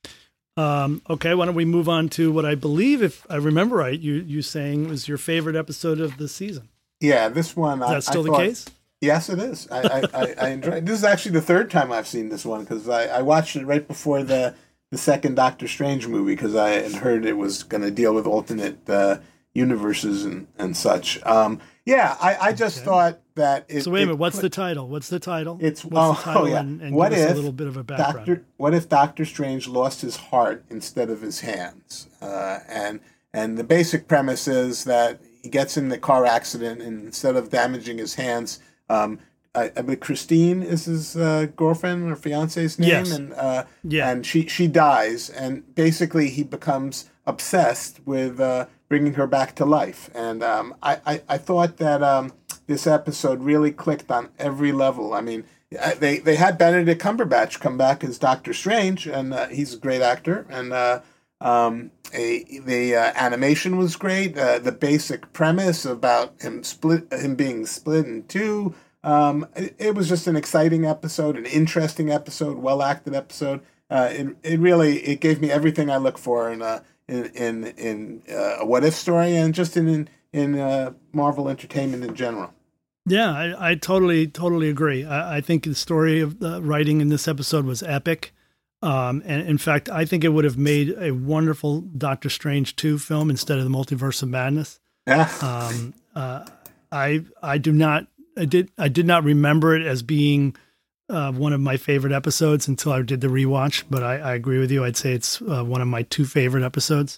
Speaker 4: Um, okay, why don't we move on to what I believe, if I remember right, you you saying was your favorite episode of the season.
Speaker 5: Yeah, this one.
Speaker 4: Is that
Speaker 5: I,
Speaker 4: still
Speaker 5: I
Speaker 4: the
Speaker 5: thought,
Speaker 4: case?
Speaker 5: Yes, it is. I I, I, I enjoy. This is actually the third time I've seen this one because I, I watched it right before the. the second Doctor Strange movie because I had heard it was going to deal with alternate uh, universes and, and such. Um, yeah, I, I just
Speaker 4: okay.
Speaker 5: thought that it...
Speaker 4: So wait a minute,
Speaker 5: it,
Speaker 4: what's the title? What's the title?
Speaker 5: It's
Speaker 4: what's
Speaker 5: oh,
Speaker 4: the title
Speaker 5: oh yeah.
Speaker 4: and, and
Speaker 5: what
Speaker 4: give us
Speaker 5: if
Speaker 4: a little bit of a background.
Speaker 5: Doctor, what if Doctor Strange lost his heart instead of his hands? Uh, and and the basic premise is that he gets in the car accident and instead of damaging his hands... Um, I, I believe Christine is his uh, girlfriend or fiance's name,
Speaker 4: yes.
Speaker 5: and uh,
Speaker 4: yeah.
Speaker 5: and she she dies, and basically he becomes obsessed with uh, bringing her back to life. And um, I, I I thought that um, this episode really clicked on every level. I mean, they they had Benedict Cumberbatch come back as Doctor Strange, and uh, he's a great actor, and uh, um, a, the uh, animation was great. Uh, the basic premise about him split him being split in two. Um, it, it was just an exciting episode, an interesting episode, well acted episode. Uh, it it really it gave me everything I look for in a in in, in uh, a what if story and just in in, in uh, Marvel Entertainment in general.
Speaker 4: Yeah, I, I totally totally agree. I, I think the story of the writing in this episode was epic. Um, and in fact, I think it would have made a wonderful Doctor Strange two film instead of the Multiverse of Madness.
Speaker 5: Yeah.
Speaker 4: um, uh, I I do not. I did. I did not remember it as being uh, one of my favorite episodes until I did the rewatch. But I, I agree with you. I'd say it's uh, one of my two favorite episodes.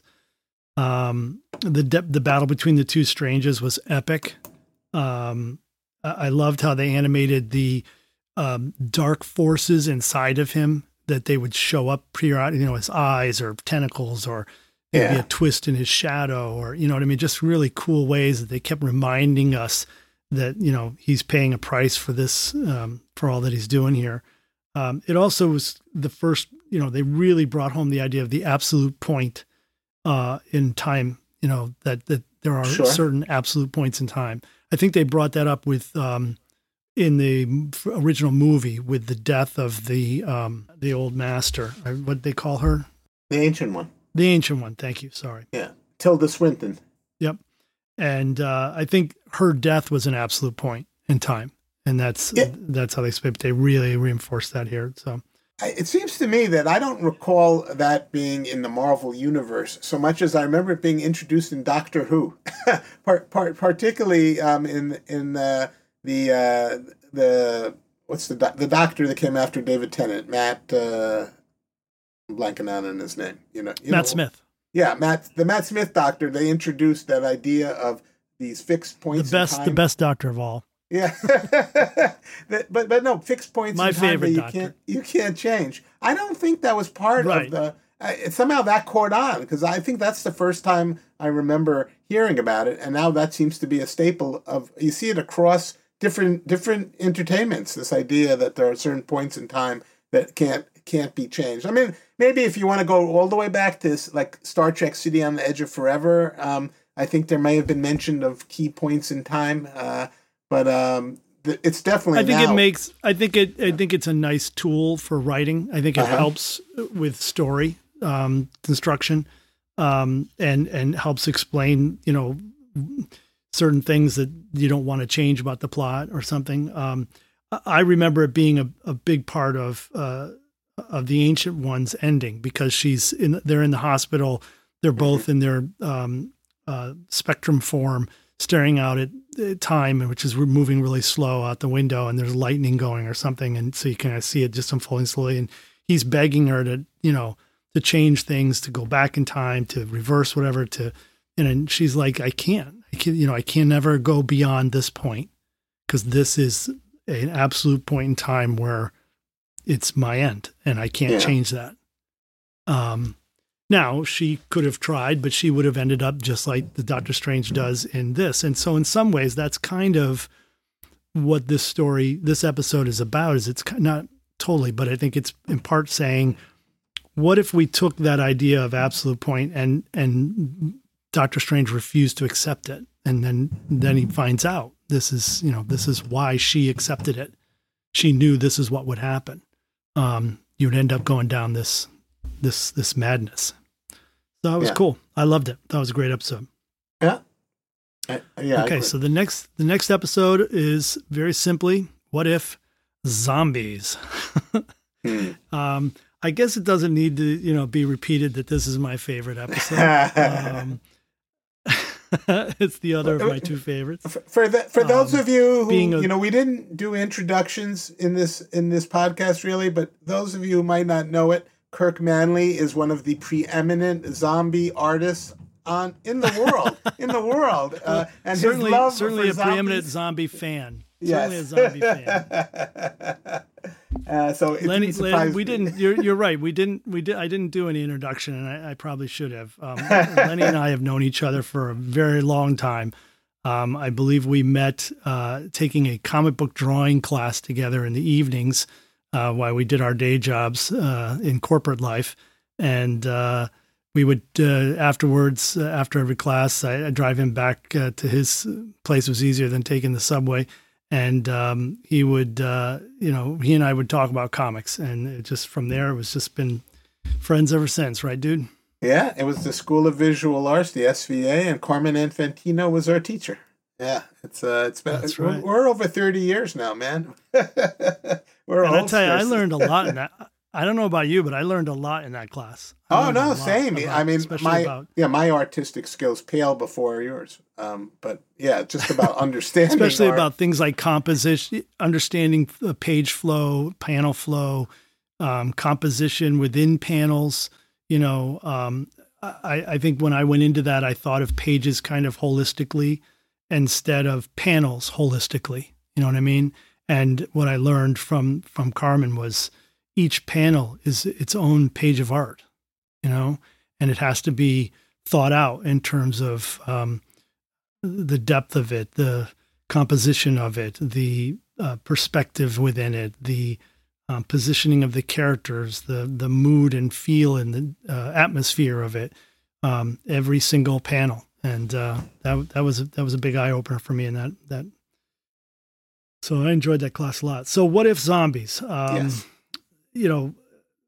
Speaker 4: Um, the de- the battle between the two Stranges was epic. Um, I-, I loved how they animated the um, dark forces inside of him that they would show up periodically. You know, his eyes or tentacles, or there'd
Speaker 5: yeah.
Speaker 4: be a twist in his shadow, or you know what I mean. Just really cool ways that they kept reminding us that, you know, he's paying a price for this, um, for all that he's doing here. Um, it also was the first, you know, they really brought home the idea of the absolute point uh, in time, you know, that, that there are
Speaker 5: sure.
Speaker 4: certain absolute points in time. I think they brought that up with, um, in the original movie with the death of the, um, the old master. What did they call her?
Speaker 5: The ancient one.
Speaker 4: The Ancient One. Thank you. Sorry.
Speaker 5: Yeah. Tilda Swinton.
Speaker 4: Yep. And uh, I think her death was an absolute point in time. And that's yeah. that's how they spent. They really reinforced that here. So
Speaker 5: it seems to me that I don't recall that being in the Marvel universe so much as I remember it being introduced in Doctor Who, part, part, particularly um, in in uh, the uh, the what's the do- the doctor that came after David Tennant, Matt. Uh, I'm blanking out on his name. You know, you
Speaker 4: Matt
Speaker 5: know,
Speaker 4: Smith.
Speaker 5: Yeah, Matt, the Matt Smith doctor. They introduced that idea of these fixed points.
Speaker 4: The best,
Speaker 5: in time.
Speaker 4: the best doctor of all.
Speaker 5: Yeah, but but no fixed points.
Speaker 4: My
Speaker 5: in time
Speaker 4: favorite
Speaker 5: that you
Speaker 4: doctor.
Speaker 5: Can't, you can't change. I don't think that was part
Speaker 4: right.
Speaker 5: of the. Uh, somehow that caught on because I think that's the first time I remember hearing about it, and now that seems to be a staple of. You see it across different different entertainments. This idea that there are certain points in time that can't can't be changed. I mean, maybe if you want to go all the way back to like Star Trek: City on the Edge of Forever, um, I think there may have been mention of key points in time. Uh, But um, th- it's definitely.
Speaker 4: I think
Speaker 5: now.
Speaker 4: it makes. I think it. I think it's a nice tool for writing. I think it
Speaker 5: uh-huh.
Speaker 4: helps with story um, construction, um, and and helps explain, you know, certain things that you don't want to change about the plot or something. Um, I remember it being a, a big part of uh, of the Ancient One's ending because she's in. They're in the hospital. They're both mm-hmm. in their um, uh, spectrum form, staring out at time, which is moving really slow out the window, and there's lightning going or something, and so you kind of see it just unfolding slowly. And he's begging her to, you know, to change things, to go back in time, to reverse whatever. To, and then she's like, I can't, I can, you know, I can never go beyond this point because this is an absolute point in time where it's my end, and I can't yeah. change that. Um. Now, she could have tried, but she would have ended up just like the Doctor Strange does in this. And so in some ways, that's kind of what this story, this episode is about, is it's not totally, but I think it's in part saying, what if we took that idea of absolute point and and Doctor Strange refused to accept it? And then, then he finds out this is, you know, this is why she accepted it. She knew this is what would happen. Um, you'd end up going down this this this madness. So that was yeah. cool. I loved it. That was a great episode.
Speaker 5: Yeah. Uh, yeah.
Speaker 4: Okay, so the next the next episode is very simply, what if zombies? hmm. um, I guess it doesn't need to, you know, be repeated that this is my favorite episode. um, it's the other of my two favorites.
Speaker 5: For for, the, for those um, of you who, a, you know, we didn't do introductions in this in this podcast really, but those of you who might not know it, Kirk Manley is one of the preeminent zombie artists on in the world. in the world, uh, and
Speaker 4: certainly,
Speaker 5: his love
Speaker 4: certainly
Speaker 5: for
Speaker 4: a
Speaker 5: zombies,
Speaker 4: preeminent zombie fan.
Speaker 5: Yes.
Speaker 4: Certainly a zombie fan.
Speaker 5: uh, so it
Speaker 4: Lenny,
Speaker 5: didn't
Speaker 4: Lenny, we
Speaker 5: me.
Speaker 4: didn't. You're you're right. We didn't. We did. I didn't do any introduction, and I, I probably should have. Um, Lenny and I have known each other for a very long time. Um, I believe we met uh, taking a comic book drawing class together in the evenings. Uh, while we did our day jobs uh, in corporate life. And uh, we would, uh, afterwards, uh, after every class, I, I'd drive him back uh, to his place. It was easier than taking the subway. And um, he would, uh, you know, he and I would talk about comics. And it just from there, it was just been friends ever since, right, dude?
Speaker 5: Yeah, it was the School of Visual Arts, the S V A, and Carmen Infantino was our teacher. Yeah, it's uh, it's been
Speaker 4: That's
Speaker 5: we're,
Speaker 4: right.
Speaker 5: we're over thirty years now, man. we're
Speaker 4: and I
Speaker 5: old
Speaker 4: tell you, I
Speaker 5: stars.
Speaker 4: learned a lot in that. I don't know about you, but I learned a lot in that class.
Speaker 5: I oh no, same.
Speaker 4: About,
Speaker 5: I mean, my
Speaker 4: about,
Speaker 5: yeah, my artistic skills pale before yours. Um, but yeah, just about understanding,
Speaker 4: especially
Speaker 5: art.
Speaker 4: about things like composition, understanding the page flow, panel flow, um, composition within panels. You know, um, I, I think when I went into that, I thought of pages kind of holistically instead of panels holistically. You know what I mean? And what I learned from from Carmen was each panel is its own page of art, you know, and it has to be thought out in terms of um, the depth of it, the composition of it, the uh, perspective within it, the um, positioning of the characters, the the mood and feel and the uh, atmosphere of it, um, every single panel. And uh, that that was a, that was a big eye opener for me in that that. So I enjoyed that class a lot. So what if zombies? Um,
Speaker 5: yes.
Speaker 4: You know,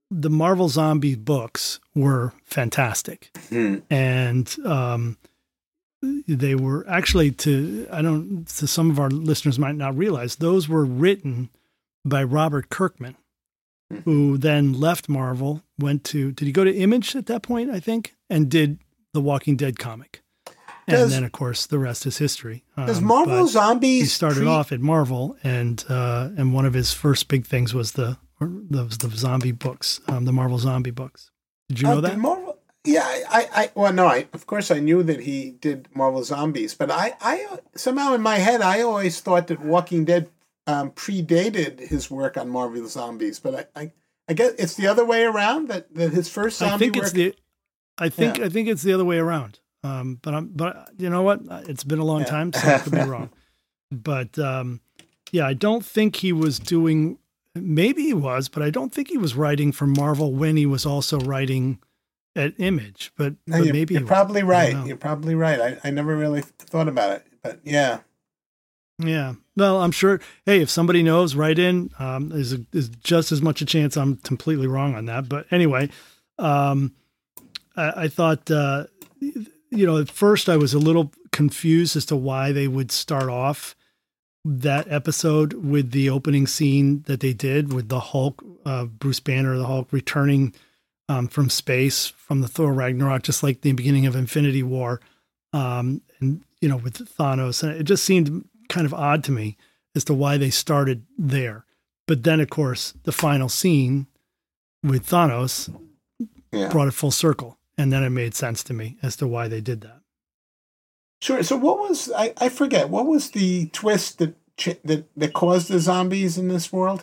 Speaker 4: the Marvel Zombie books were fantastic.
Speaker 5: Hmm.
Speaker 4: And um, they were actually, to, I don't, to some of our listeners might not realize, those were written by Robert Kirkman,
Speaker 5: Hmm.
Speaker 4: who then left Marvel, went to, did he go to Image at that point, I think, and did the Walking Dead comic.
Speaker 5: Does-
Speaker 4: and then, of course, the rest is history.
Speaker 5: Does
Speaker 4: Um,
Speaker 5: Marvel
Speaker 4: but
Speaker 5: Zombies
Speaker 4: He started
Speaker 5: pre-
Speaker 4: off at Marvel, and uh, and one of his first big things was the or the, the zombie books, um, the Marvel Zombie books. Did you know
Speaker 5: Oh,
Speaker 4: that?
Speaker 5: did Marvel? Yeah, I, I, I, well, no, I, of course I knew that he did Marvel Zombies, but I, I, somehow in my head, I always thought that Walking Dead um, predated his work on Marvel Zombies, but I, I, I guess it's the other way around, that, that his first zombie
Speaker 4: I think
Speaker 5: work.
Speaker 4: it's the, I think
Speaker 5: Yeah.
Speaker 4: I think it's the other way around. Um, but I'm, but you know what? It's been a long
Speaker 5: Yeah.
Speaker 4: time, so I could be wrong. But um, yeah, I don't think he was doing. Maybe he was, but I don't think he was writing for Marvel when he was also writing at Image. But,
Speaker 5: No,
Speaker 4: but
Speaker 5: you're,
Speaker 4: maybe
Speaker 5: you're
Speaker 4: he was.
Speaker 5: probably
Speaker 4: I don't
Speaker 5: right.
Speaker 4: know.
Speaker 5: You're probably right. I, I never really thought about it, but yeah.
Speaker 4: Yeah. Well, I'm sure. Hey, if somebody knows, write in. Um, there's, a, there's just as much a chance I'm completely wrong on that. But anyway, um, I, I thought, uh, you know, at first I was a little confused as to why they would start off that episode with the opening scene that they did with the Hulk, uh, Bruce Banner, the Hulk returning um, from space from the Thor Ragnarok, just like the beginning of Infinity War, um, and you know, with Thanos, and it just seemed kind of odd to me as to why they started there. But then, of course, the final scene with Thanos
Speaker 5: Yeah.
Speaker 4: brought it full circle, and then it made sense to me as to why they did that.
Speaker 5: Sure. So what was, I, I forget, what was the twist that, ch- that, that caused the zombies in this world?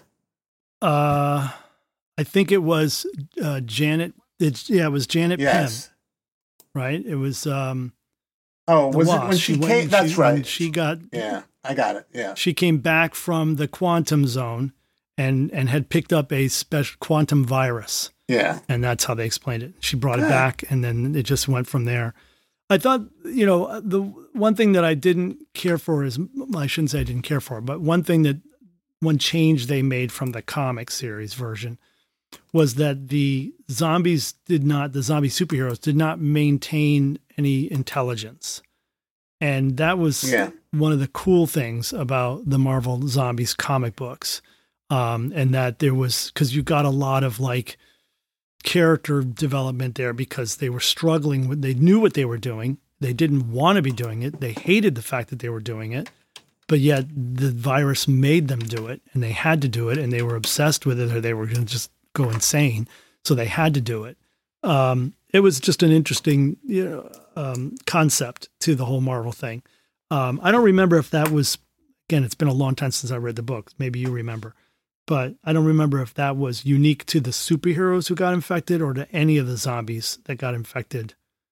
Speaker 4: Uh, I think it was uh, Janet. It's, yeah, it was Janet
Speaker 5: Yes.
Speaker 4: Pym, right? It was um,
Speaker 5: Oh,
Speaker 4: the
Speaker 5: was
Speaker 4: Wasp.
Speaker 5: it when she,
Speaker 4: went
Speaker 5: came?
Speaker 4: and
Speaker 5: That's
Speaker 4: she- when
Speaker 5: right.
Speaker 4: She got
Speaker 5: Yeah, I got it. Yeah.
Speaker 4: she came back from the quantum zone and and had picked up a special quantum virus.
Speaker 5: Yeah.
Speaker 4: And that's how they explained it. She brought it
Speaker 5: Good.
Speaker 4: back, and then it just went from there. I thought, you know, the one thing that I didn't care for is, well, I shouldn't say I didn't care for, but one thing that, one change they made from the comic series version was that the zombies did not, the zombie superheroes did not maintain any intelligence. And that was
Speaker 5: Yeah.
Speaker 4: one of the cool things about the Marvel Zombies comic books. Um, and that there was, because you got a lot of like, character development there because they were struggling with, they knew what they were doing. They didn't want to be doing it. They hated the fact that they were doing it, but yet the virus made them do it, and they had to do it, and they were obsessed with it, or they were going to just go insane. So they had to do it. Um, it was just an interesting, you know, um, concept to the whole Marvel thing. Um, I don't remember if that was, again, it's been a long time since I read the book. Maybe you remember. But I don't remember if that was unique to the superheroes who got infected or to any of the zombies that got infected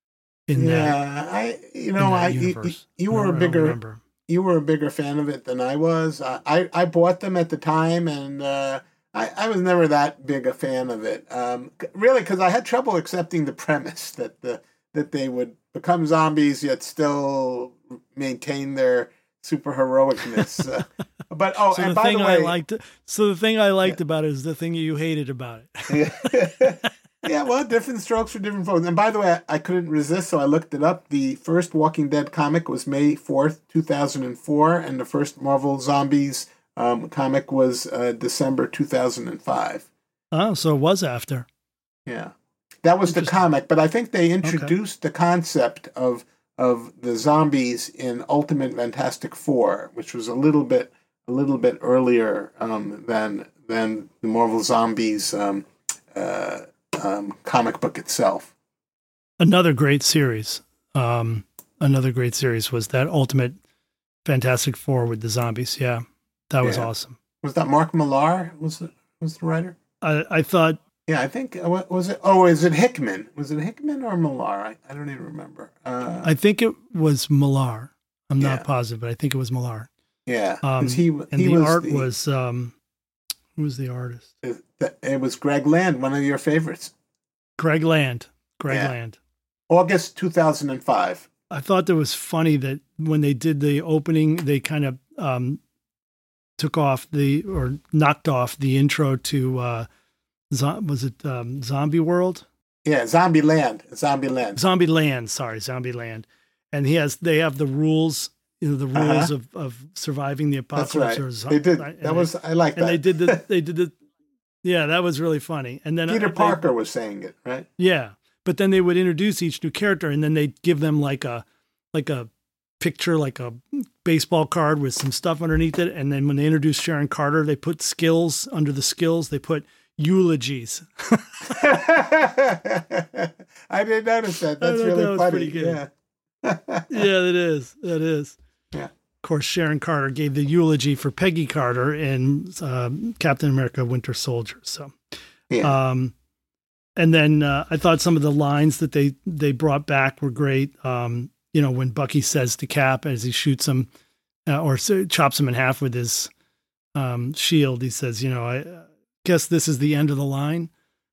Speaker 4: in that,
Speaker 5: Yeah. I, you
Speaker 4: in
Speaker 5: know,
Speaker 4: that
Speaker 5: I, you,
Speaker 4: universe.
Speaker 5: you
Speaker 4: I
Speaker 5: were a
Speaker 4: don't- I don't
Speaker 5: bigger,
Speaker 4: remember.
Speaker 5: you were a bigger fan of it than I was. I, I, I bought them at the time, and uh, I, I was never that big a fan of it. Um, c- really, because I had trouble accepting the premise that the that they would become zombies yet still maintain their super heroicness. Uh, but oh,
Speaker 4: So
Speaker 5: and
Speaker 4: the
Speaker 5: by
Speaker 4: thing
Speaker 5: the
Speaker 4: I
Speaker 5: way,
Speaker 4: liked, so the thing I liked about it is the thing you hated about it.
Speaker 5: yeah. Yeah, well, different strokes for different folks. And by the way, I, I couldn't resist, so I looked it up. The first Walking Dead comic was May fourth, two thousand four, and the first Marvel Zombies um, comic was uh, December two thousand five.
Speaker 4: Oh, so it was after.
Speaker 5: Yeah. That was the
Speaker 4: Interesting.
Speaker 5: comic, but I think they introduced the concept of of the zombies in Ultimate Fantastic Four, which was a little bit a little bit earlier um, than than the Marvel Zombies um, uh, um, comic book itself.
Speaker 4: Another great series. Um, another great series was that Ultimate Fantastic Four with the zombies. Yeah, that was
Speaker 5: Yeah.
Speaker 4: awesome.
Speaker 5: Was that Mark Millar? Was the was the writer?
Speaker 4: I, I thought,
Speaker 5: Yeah, I think uh, what was it? Oh, is it Hickman? Was it Hickman or Millar? I, I don't even remember. Uh,
Speaker 4: I think it was Millar. I'm
Speaker 5: Yeah.
Speaker 4: not positive, but I think it was Millar.
Speaker 5: yeah,
Speaker 4: Um,
Speaker 5: 'cause he
Speaker 4: and
Speaker 5: he
Speaker 4: the
Speaker 5: was
Speaker 4: art
Speaker 5: the-
Speaker 4: was, um, who was the artist?
Speaker 5: it, it was Greg Land, one of your favorites.
Speaker 4: Greg Land. Greg
Speaker 5: Yeah.
Speaker 4: Land.
Speaker 5: August two thousand five.
Speaker 4: I thought that was funny that when they did the opening, they kind of um, took off the, or knocked off the intro to uh, zo- was it um, Zombie World?
Speaker 5: Yeah, Zombie Land. Zombie Land.
Speaker 4: Zombie Land. Sorry, Zombie Land. And he has. They have the rules. You know, the rules
Speaker 5: Uh-huh.
Speaker 4: of, of surviving the
Speaker 5: That's
Speaker 4: apocalypse.
Speaker 5: right.
Speaker 4: Or zo-
Speaker 5: They did.
Speaker 4: right?
Speaker 5: That
Speaker 4: And
Speaker 5: was. I like
Speaker 4: they,
Speaker 5: that.
Speaker 4: and they did the. They did the. Yeah, that was really funny. And then
Speaker 5: Peter
Speaker 4: uh, they-
Speaker 5: Parker was saying it, right?
Speaker 4: Yeah, but then they would introduce each new character, and then they'd give them like a like a picture, like a baseball card with some stuff underneath it. And then when they introduced Sharon Carter, they put skills under the skills. They put eulogies.
Speaker 5: I didn't notice that. That's
Speaker 4: thought
Speaker 5: really
Speaker 4: that was
Speaker 5: funny.
Speaker 4: pretty good.
Speaker 5: Yeah.
Speaker 4: Yeah, that is. That is.
Speaker 5: Yeah.
Speaker 4: Of course, Sharon Carter gave the eulogy for Peggy Carter in um, Captain America: Winter Soldier. So,
Speaker 5: Yeah.
Speaker 4: um, and then uh, I thought some of the lines that they they brought back were great. Um, you know, when Bucky says to Cap as he shoots him uh, or so, chops him in half with his um, shield, he says, "You know, I uh, guess this is the end of the line."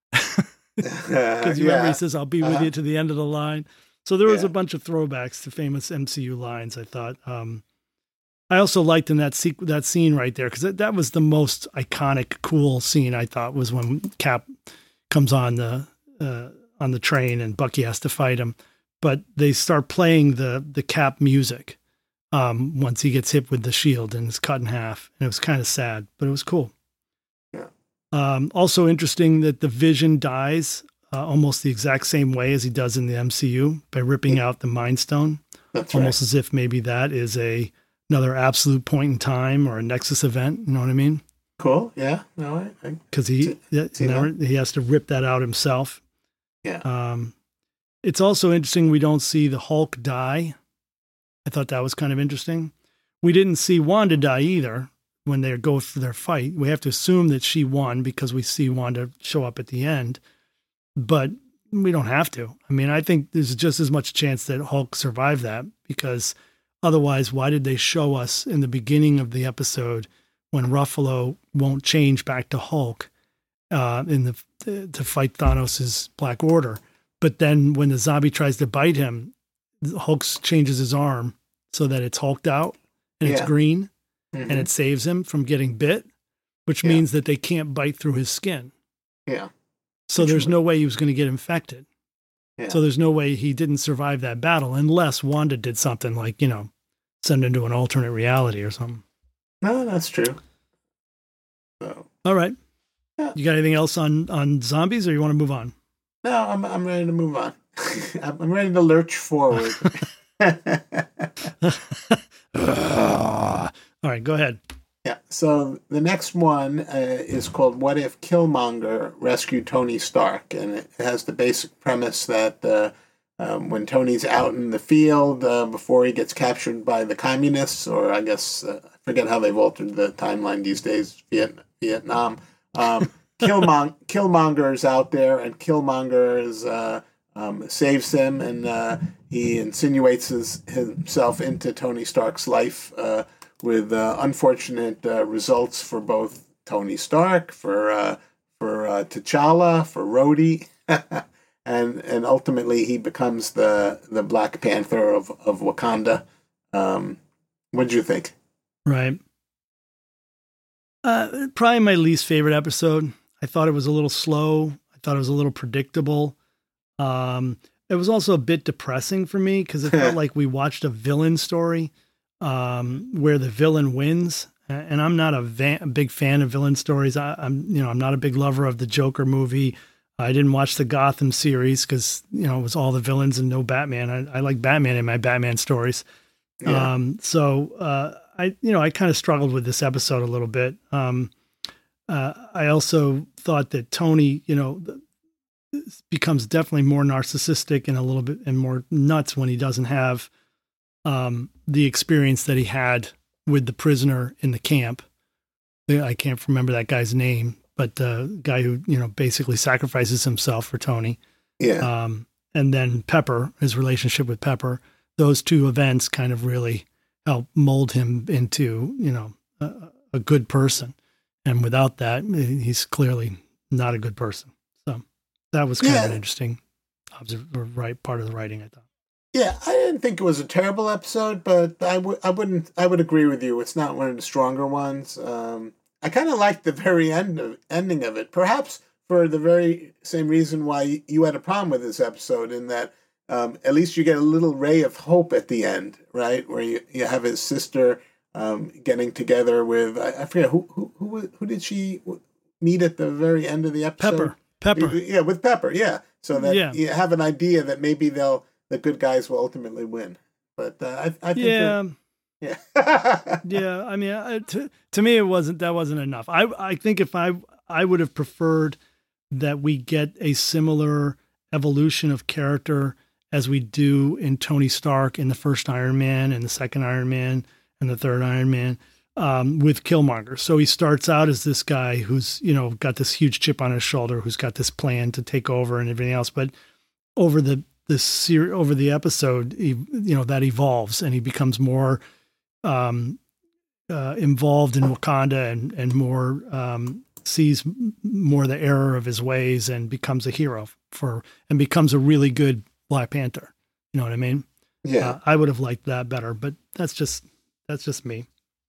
Speaker 4: Because you remember he says, "I'll be with
Speaker 5: Uh-huh.
Speaker 4: you to the end of the line." So there was
Speaker 5: Yeah.
Speaker 4: a bunch of throwbacks to famous M C U lines. I thought. Um, I also liked in that sequ- that scene right there because that, that was the most iconic, cool scene. I thought was when Cap comes on the uh, on the train and Bucky has to fight him, but they start playing the the Cap music um, once he gets hit with the shield and is cut in half, and it was kind of sad, but it was cool.
Speaker 5: Yeah.
Speaker 4: Um, also interesting that the Vision dies uh, almost the exact same way as he does in the M C U by ripping out the Mind Stone,
Speaker 5: That's
Speaker 4: almost
Speaker 5: right.
Speaker 4: as if maybe that is a another absolute point in time or a Nexus event. You know what I mean?
Speaker 5: Cool. Yeah. No, I, I
Speaker 4: Because he
Speaker 5: See-
Speaker 4: yeah,
Speaker 5: see
Speaker 4: never, he has to rip that out himself.
Speaker 5: yeah.
Speaker 4: Um, it's also interesting we don't see the Hulk die. I thought that was kind of interesting. We didn't see Wanda die either when they go for their fight. We have to assume that she won because we see Wanda show up at the end, but we don't have to. I mean, I think there's just as much chance that Hulk survived that because otherwise, why did they show us in the beginning of the episode when Ruffalo won't change back to Hulk uh, in the to fight Thanos' Black Order? But then when the zombie tries to bite him, Hulk changes his arm so that it's hulked out and it's
Speaker 5: Yeah.
Speaker 4: green
Speaker 5: Mhm.
Speaker 4: and it saves him from getting bit, which
Speaker 5: Yeah.
Speaker 4: means that they can't bite through his skin.
Speaker 5: yeah.
Speaker 4: So
Speaker 5: Which
Speaker 4: there's
Speaker 5: would-
Speaker 4: no way he was going to get infected.
Speaker 5: Yeah.
Speaker 4: So there's no way he didn't survive that battle unless Wanda did something like, you know, send him to an alternate reality or something.
Speaker 5: No, that's true. So
Speaker 4: All right.
Speaker 5: Yeah.
Speaker 4: You got anything else on, on zombies or you want to move on?
Speaker 5: no, I'm I'm ready to move on. I'm I'm ready to lurch forward.
Speaker 4: All right, go ahead.
Speaker 5: Yeah. So the next one uh, is called "What If Killmonger Rescued Tony Stark," and it has the basic premise that uh, um, when Tony's out in the field uh, before he gets captured by the communists, or I guess uh, I forget how they've altered the timeline these days, Viet- Vietnam. Um, Killmong- Killmonger is out there, and Killmonger is, uh, um, saves him, and uh, he insinuates his, himself into Tony Stark's life. Uh, with uh, unfortunate uh, results for both Tony Stark, for uh, for uh, T'Challa, for Rhodey, and and ultimately he becomes the the Black Panther of of Wakanda. Um, what did you think?
Speaker 4: Right. Uh, probably my least favorite episode. I thought it was a little slow. I thought it was a little predictable. Um, it was also a bit depressing for me because it felt like we watched a villain story. Um, where the villain wins, and I'm not a, van, a big fan of villain stories. I, I'm, you know, I'm not a big lover of the Joker movie. I didn't watch the Gotham series because you know it was all the villains and no Batman. I, I like Batman in my Batman stories.
Speaker 5: Yeah.
Speaker 4: Um, so uh, I, you know, I kind of struggled with this episode a little bit. Um, uh, I also thought that Tony, you know, becomes definitely more narcissistic and a little bit and more nuts when he doesn't have um, the experience that he had with the prisoner in the camp. I can't remember that guy's name, but the guy who, you know, basically sacrifices himself for Tony.
Speaker 5: Yeah,
Speaker 4: Um, and then Pepper, his relationship with Pepper, those two events kind of really help mold him into, you know, a, a good person. And without that, he's clearly not a good person. So that was kind of an
Speaker 5: Yeah.
Speaker 4: interesting observ- or right part of the writing, I thought.
Speaker 5: yeah. I didn't think it was a terrible episode, but I would I wouldn't I would agree with you. It's not one of the stronger ones. Um, I kind of liked the very end of ending of it. Perhaps for the very same reason why you had a problem with this episode, in that um, at least you get a little ray of hope at the end, right? Where you, you have his sister um, getting together with, I, I forget, who, who, who, who did she meet at the very end of the episode?
Speaker 4: Pepper. Pepper.
Speaker 5: Yeah, with Pepper, yeah. So that
Speaker 4: yeah.
Speaker 5: you have an idea that maybe they'll the good guys will ultimately win. But uh, I, I think
Speaker 4: yeah.
Speaker 5: Yeah.
Speaker 4: yeah. I mean, I, to, to me, it wasn't, that wasn't enough. I, I think if I, I would have preferred that we get a similar evolution of character as we do in Tony Stark in the first Iron Man and the second Iron Man and the third Iron Man, um, with Killmonger. So he starts out as this guy who's, you know, got this huge chip on his shoulder, who's got this plan to take over and everything else. But over the, this series, over the episode, he, you know, that evolves and he becomes more, um, uh, involved in Wakanda and, and more, um, sees more the error of his ways and becomes a hero for, and becomes a really good Black Panther. You know what I mean?
Speaker 5: Yeah.
Speaker 4: Uh, I would have liked that better, but that's just, that's just me.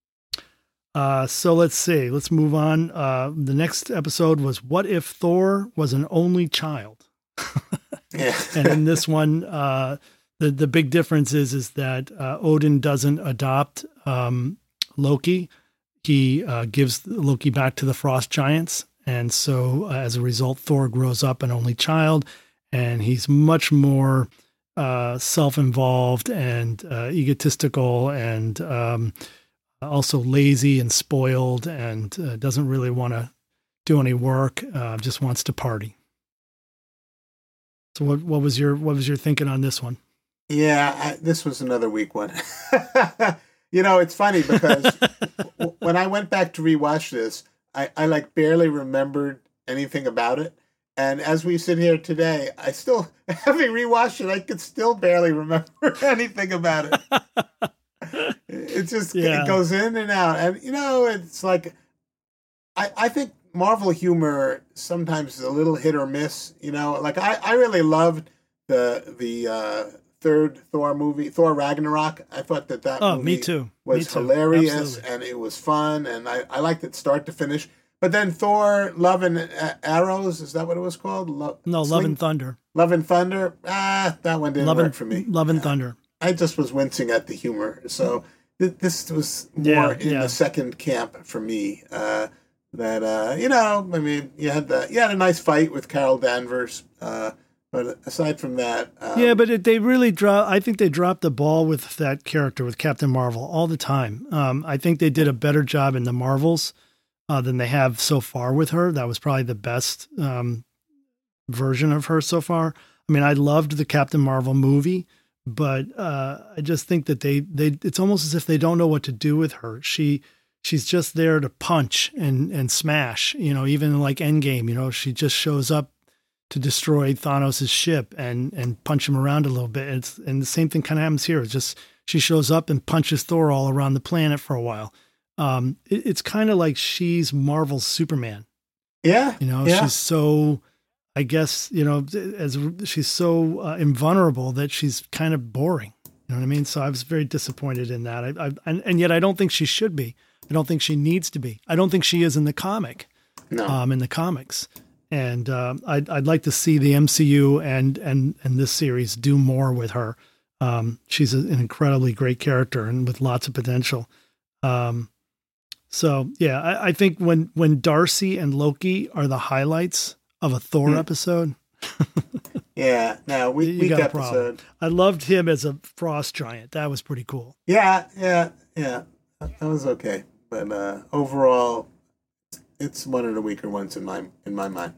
Speaker 4: Uh, so let's see, let's move on. Uh, the next episode was What If Thor Was an Only Child?
Speaker 5: Yeah.
Speaker 4: And in this one, uh, the, the big difference is, is that, uh, Odin doesn't adopt, um, Loki. He, uh, gives Loki back to the Frost Giants. And so uh, as a result, Thor grows up an only child, and he's much more, uh, self-involved and, uh, egotistical and, um, also lazy and spoiled, and uh, doesn't really want to do any work. Uh, just wants to party. So what, what was your, what was your thinking on this one?
Speaker 5: Yeah, I, this was another weak one. You know, it's funny because w- when I went back to rewatch this, I, I like barely remembered anything about it. And as we sit here today, I still, having rewatched it, I could still barely remember anything about it. It just
Speaker 4: yeah.
Speaker 5: it goes in and out. And, you know, it's like, I, I think Marvel humor sometimes is a little hit or miss. You know, like I, I really loved the the uh, third Thor movie, Thor Ragnarok. I thought that that
Speaker 4: oh,
Speaker 5: movie
Speaker 4: me too.
Speaker 5: was
Speaker 4: me too.
Speaker 5: hilarious.
Speaker 4: Absolutely.
Speaker 5: And it was fun. And I, I liked it start to finish. But then Thor Love and Arrows, is that what it was called? Lo-
Speaker 4: no,
Speaker 5: Sling?
Speaker 4: Love and Thunder.
Speaker 5: Love and Thunder? Ah, that one didn't
Speaker 4: Love
Speaker 5: work
Speaker 4: and,
Speaker 5: for me.
Speaker 4: Love and Thunder.
Speaker 5: I just was wincing at the humor. So th- this was more
Speaker 4: Yeah,
Speaker 5: in
Speaker 4: yeah.
Speaker 5: the second camp for me. Uh, that, uh, you know, I mean, you had the, you had a nice fight with Carol Danvers. Uh, but aside from that. Um,
Speaker 4: yeah, but it, they really drop. I think they dropped the ball with that character, with Captain Marvel, all the time. Um, I think they did a better job in the Marvels uh, than they have so far with her. That was probably the best um, version of her so far. I mean, I loved the Captain Marvel movie, but uh, I just think that they, they, it's almost as if they don't know what to do with her. She, she's just there to punch and, and smash, you know, even like Endgame, you know, she just shows up to destroy Thanos' ship and, and punch him around a little bit. It's, and the same thing kind of happens here. It's just, she shows up and punches Thor all around the planet for a while. Um, it, it's kind of like she's Marvel's Superman.
Speaker 5: Yeah.
Speaker 4: You know,
Speaker 5: yeah.
Speaker 4: she's so, I guess, you know, as she's so uh, invulnerable that she's kind of boring. You know what I mean? So I was very disappointed in that. I, I and, and yet I don't think she should be. I don't think she needs to be. I don't think she is in the comic,
Speaker 5: no.
Speaker 4: um, in the comics. And uh, I'd, I'd like to see the M C U and, and, and this series do more with her. Um, she's an incredibly great character and with lots of potential. Um, so yeah, I, I think when, when Darcy and Loki are the highlights of a Thor
Speaker 5: Hmm.
Speaker 4: episode.
Speaker 5: Yeah, no, we,
Speaker 4: You
Speaker 5: weak
Speaker 4: got a
Speaker 5: episode.
Speaker 4: problem. I loved him as a frost giant. That was pretty cool.
Speaker 5: Yeah, yeah, yeah. That was okay. But uh, overall, it's one of the weaker ones in my in my mind.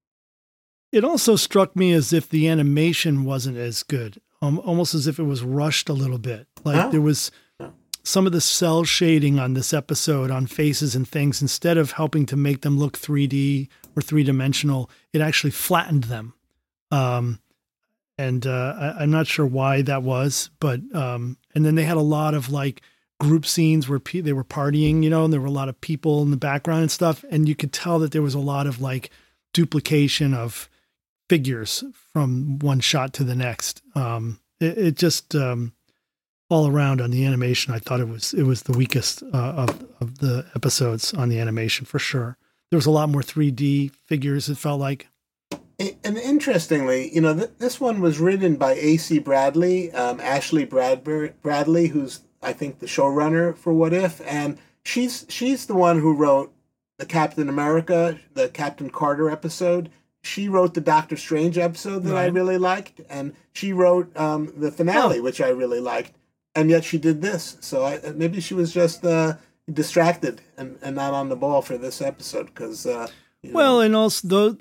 Speaker 4: It also struck me as if the animation wasn't as good, um, almost as if it was rushed a little bit. Like
Speaker 5: Oh.
Speaker 4: there was some of the cell shading on this episode on faces and things, instead of helping to make them look three D or three dimensional, it actually flattened them. Um, and uh, I, I'm not sure why that was, but um, and then they had a lot of like group scenes where pe- they were partying, you know, and there were a lot of people in the background and stuff, and you could tell that there was a lot of like duplication of figures from one shot to the next. Um, it, it just um, all around on the animation, I thought it was it was the weakest uh, of of the episodes on the animation for sure. there was a lot more three D figures, it felt like.
Speaker 5: And interestingly, you know, th- this one was written by A C Bradley, um, Ashley Bradbury, Bradley, who's, I think, the showrunner for What If. And she's she's the one who wrote the Captain America, the Captain Carter episode. She wrote the Doctor Strange episode that right. I really liked. And she wrote um, the finale, oh. which I really liked. And yet she did this. So I, maybe she was just uh, distracted and, and not on the ball for this episode. Because, uh,
Speaker 4: well,
Speaker 5: know.
Speaker 4: and also, though,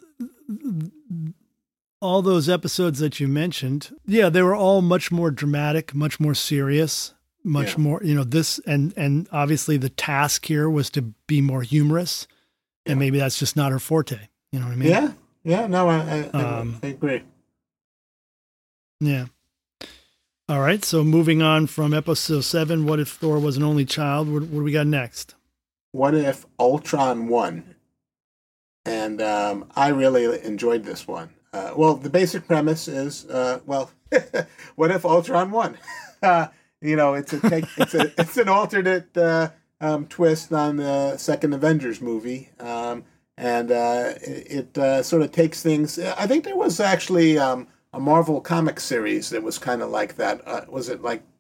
Speaker 4: all those episodes that you mentioned, yeah, they were all much more dramatic, much more serious, much yeah. more, you know, this, and, and obviously the task here was to be more humorous. Yeah. And maybe that's just not her forte. You know what I mean?
Speaker 5: Yeah. Yeah. No, I, I,
Speaker 4: um,
Speaker 5: I agree.
Speaker 4: Yeah. All right, so moving on from episode seven, What If Thor Was an Only Child? What, what do we got next?
Speaker 5: What If Ultron won? And um, I really enjoyed this one. Uh, well, the basic premise is, uh, well, what if Ultron won? uh, you know, it's a take, it's a it's an alternate uh, um, twist on the second Avengers movie, um, and uh, it, it uh, sort of takes things. I think there was actually. Um, a Marvel comic series that was kind of like that. Uh, was it like,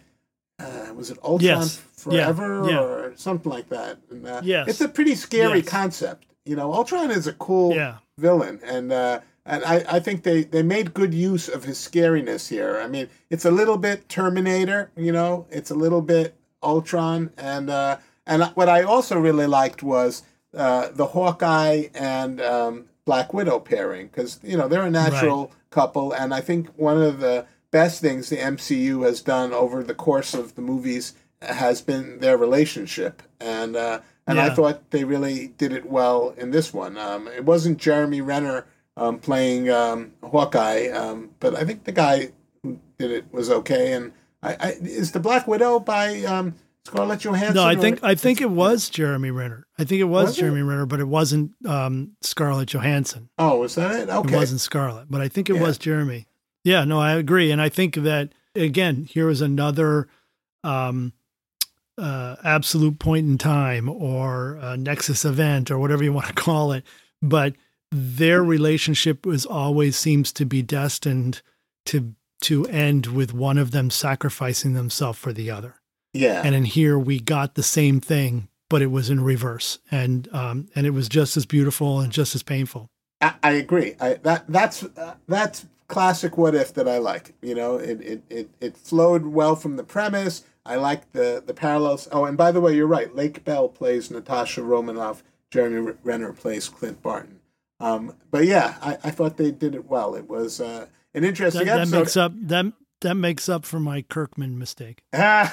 Speaker 5: uh, was it Ultron
Speaker 4: yes.
Speaker 5: Forever
Speaker 4: yeah. Yeah.
Speaker 5: or something like that? And, uh,
Speaker 4: yes.
Speaker 5: It's a pretty scary
Speaker 4: yes.
Speaker 5: concept. You know, Ultron is a cool
Speaker 4: yeah.
Speaker 5: villain. And uh, and I, I think they, they made good use of his scariness here. I mean, it's a little bit Terminator, you know, it's a little bit Ultron. And, uh, and what I also really liked was uh, the Hawkeye and um, Black Widow pairing. Because, you know, they're a natural... Right. couple, and I think one of the best things the M C U has done over the course of the movies has been their relationship, and uh, and yeah. I thought they really did it well in this one. Um, it wasn't Jeremy Renner um, playing um, Hawkeye, um, but I think the guy who did it was okay. And I, I is the Black Widow by um, Scarlett Johansson?
Speaker 4: No, I think I think it was Jeremy Renner. I think it was, was Jeremy
Speaker 5: it?
Speaker 4: Renner, but it wasn't um, Scarlett Johansson.
Speaker 5: Oh, was that it? Okay.
Speaker 4: It wasn't Scarlett, but I think it
Speaker 5: yeah.
Speaker 4: was Jeremy. Yeah, no, I agree. And I think that, again, here is another um, uh, absolute point in time or a Nexus event or whatever you want to call it. But their relationship was always seems to be destined to to end with one of them sacrificing themselves for the other.
Speaker 5: Yeah.
Speaker 4: And in here we got the same thing, but it was in reverse. And um, and it was just as beautiful and just as painful.
Speaker 5: I, I agree. I that that's uh, that's classic What If that I like. You know, it, it, it, it flowed well from the premise. I like the, the parallels. Oh, and by the way, you're right. Lake Bell plays Natasha Romanoff. Jeremy Renner plays Clint Barton. Um, but yeah, I, I thought they did it well. It was uh, an interesting
Speaker 4: that, that
Speaker 5: episode.
Speaker 4: Makes up, that, that makes up for my Kirkman mistake.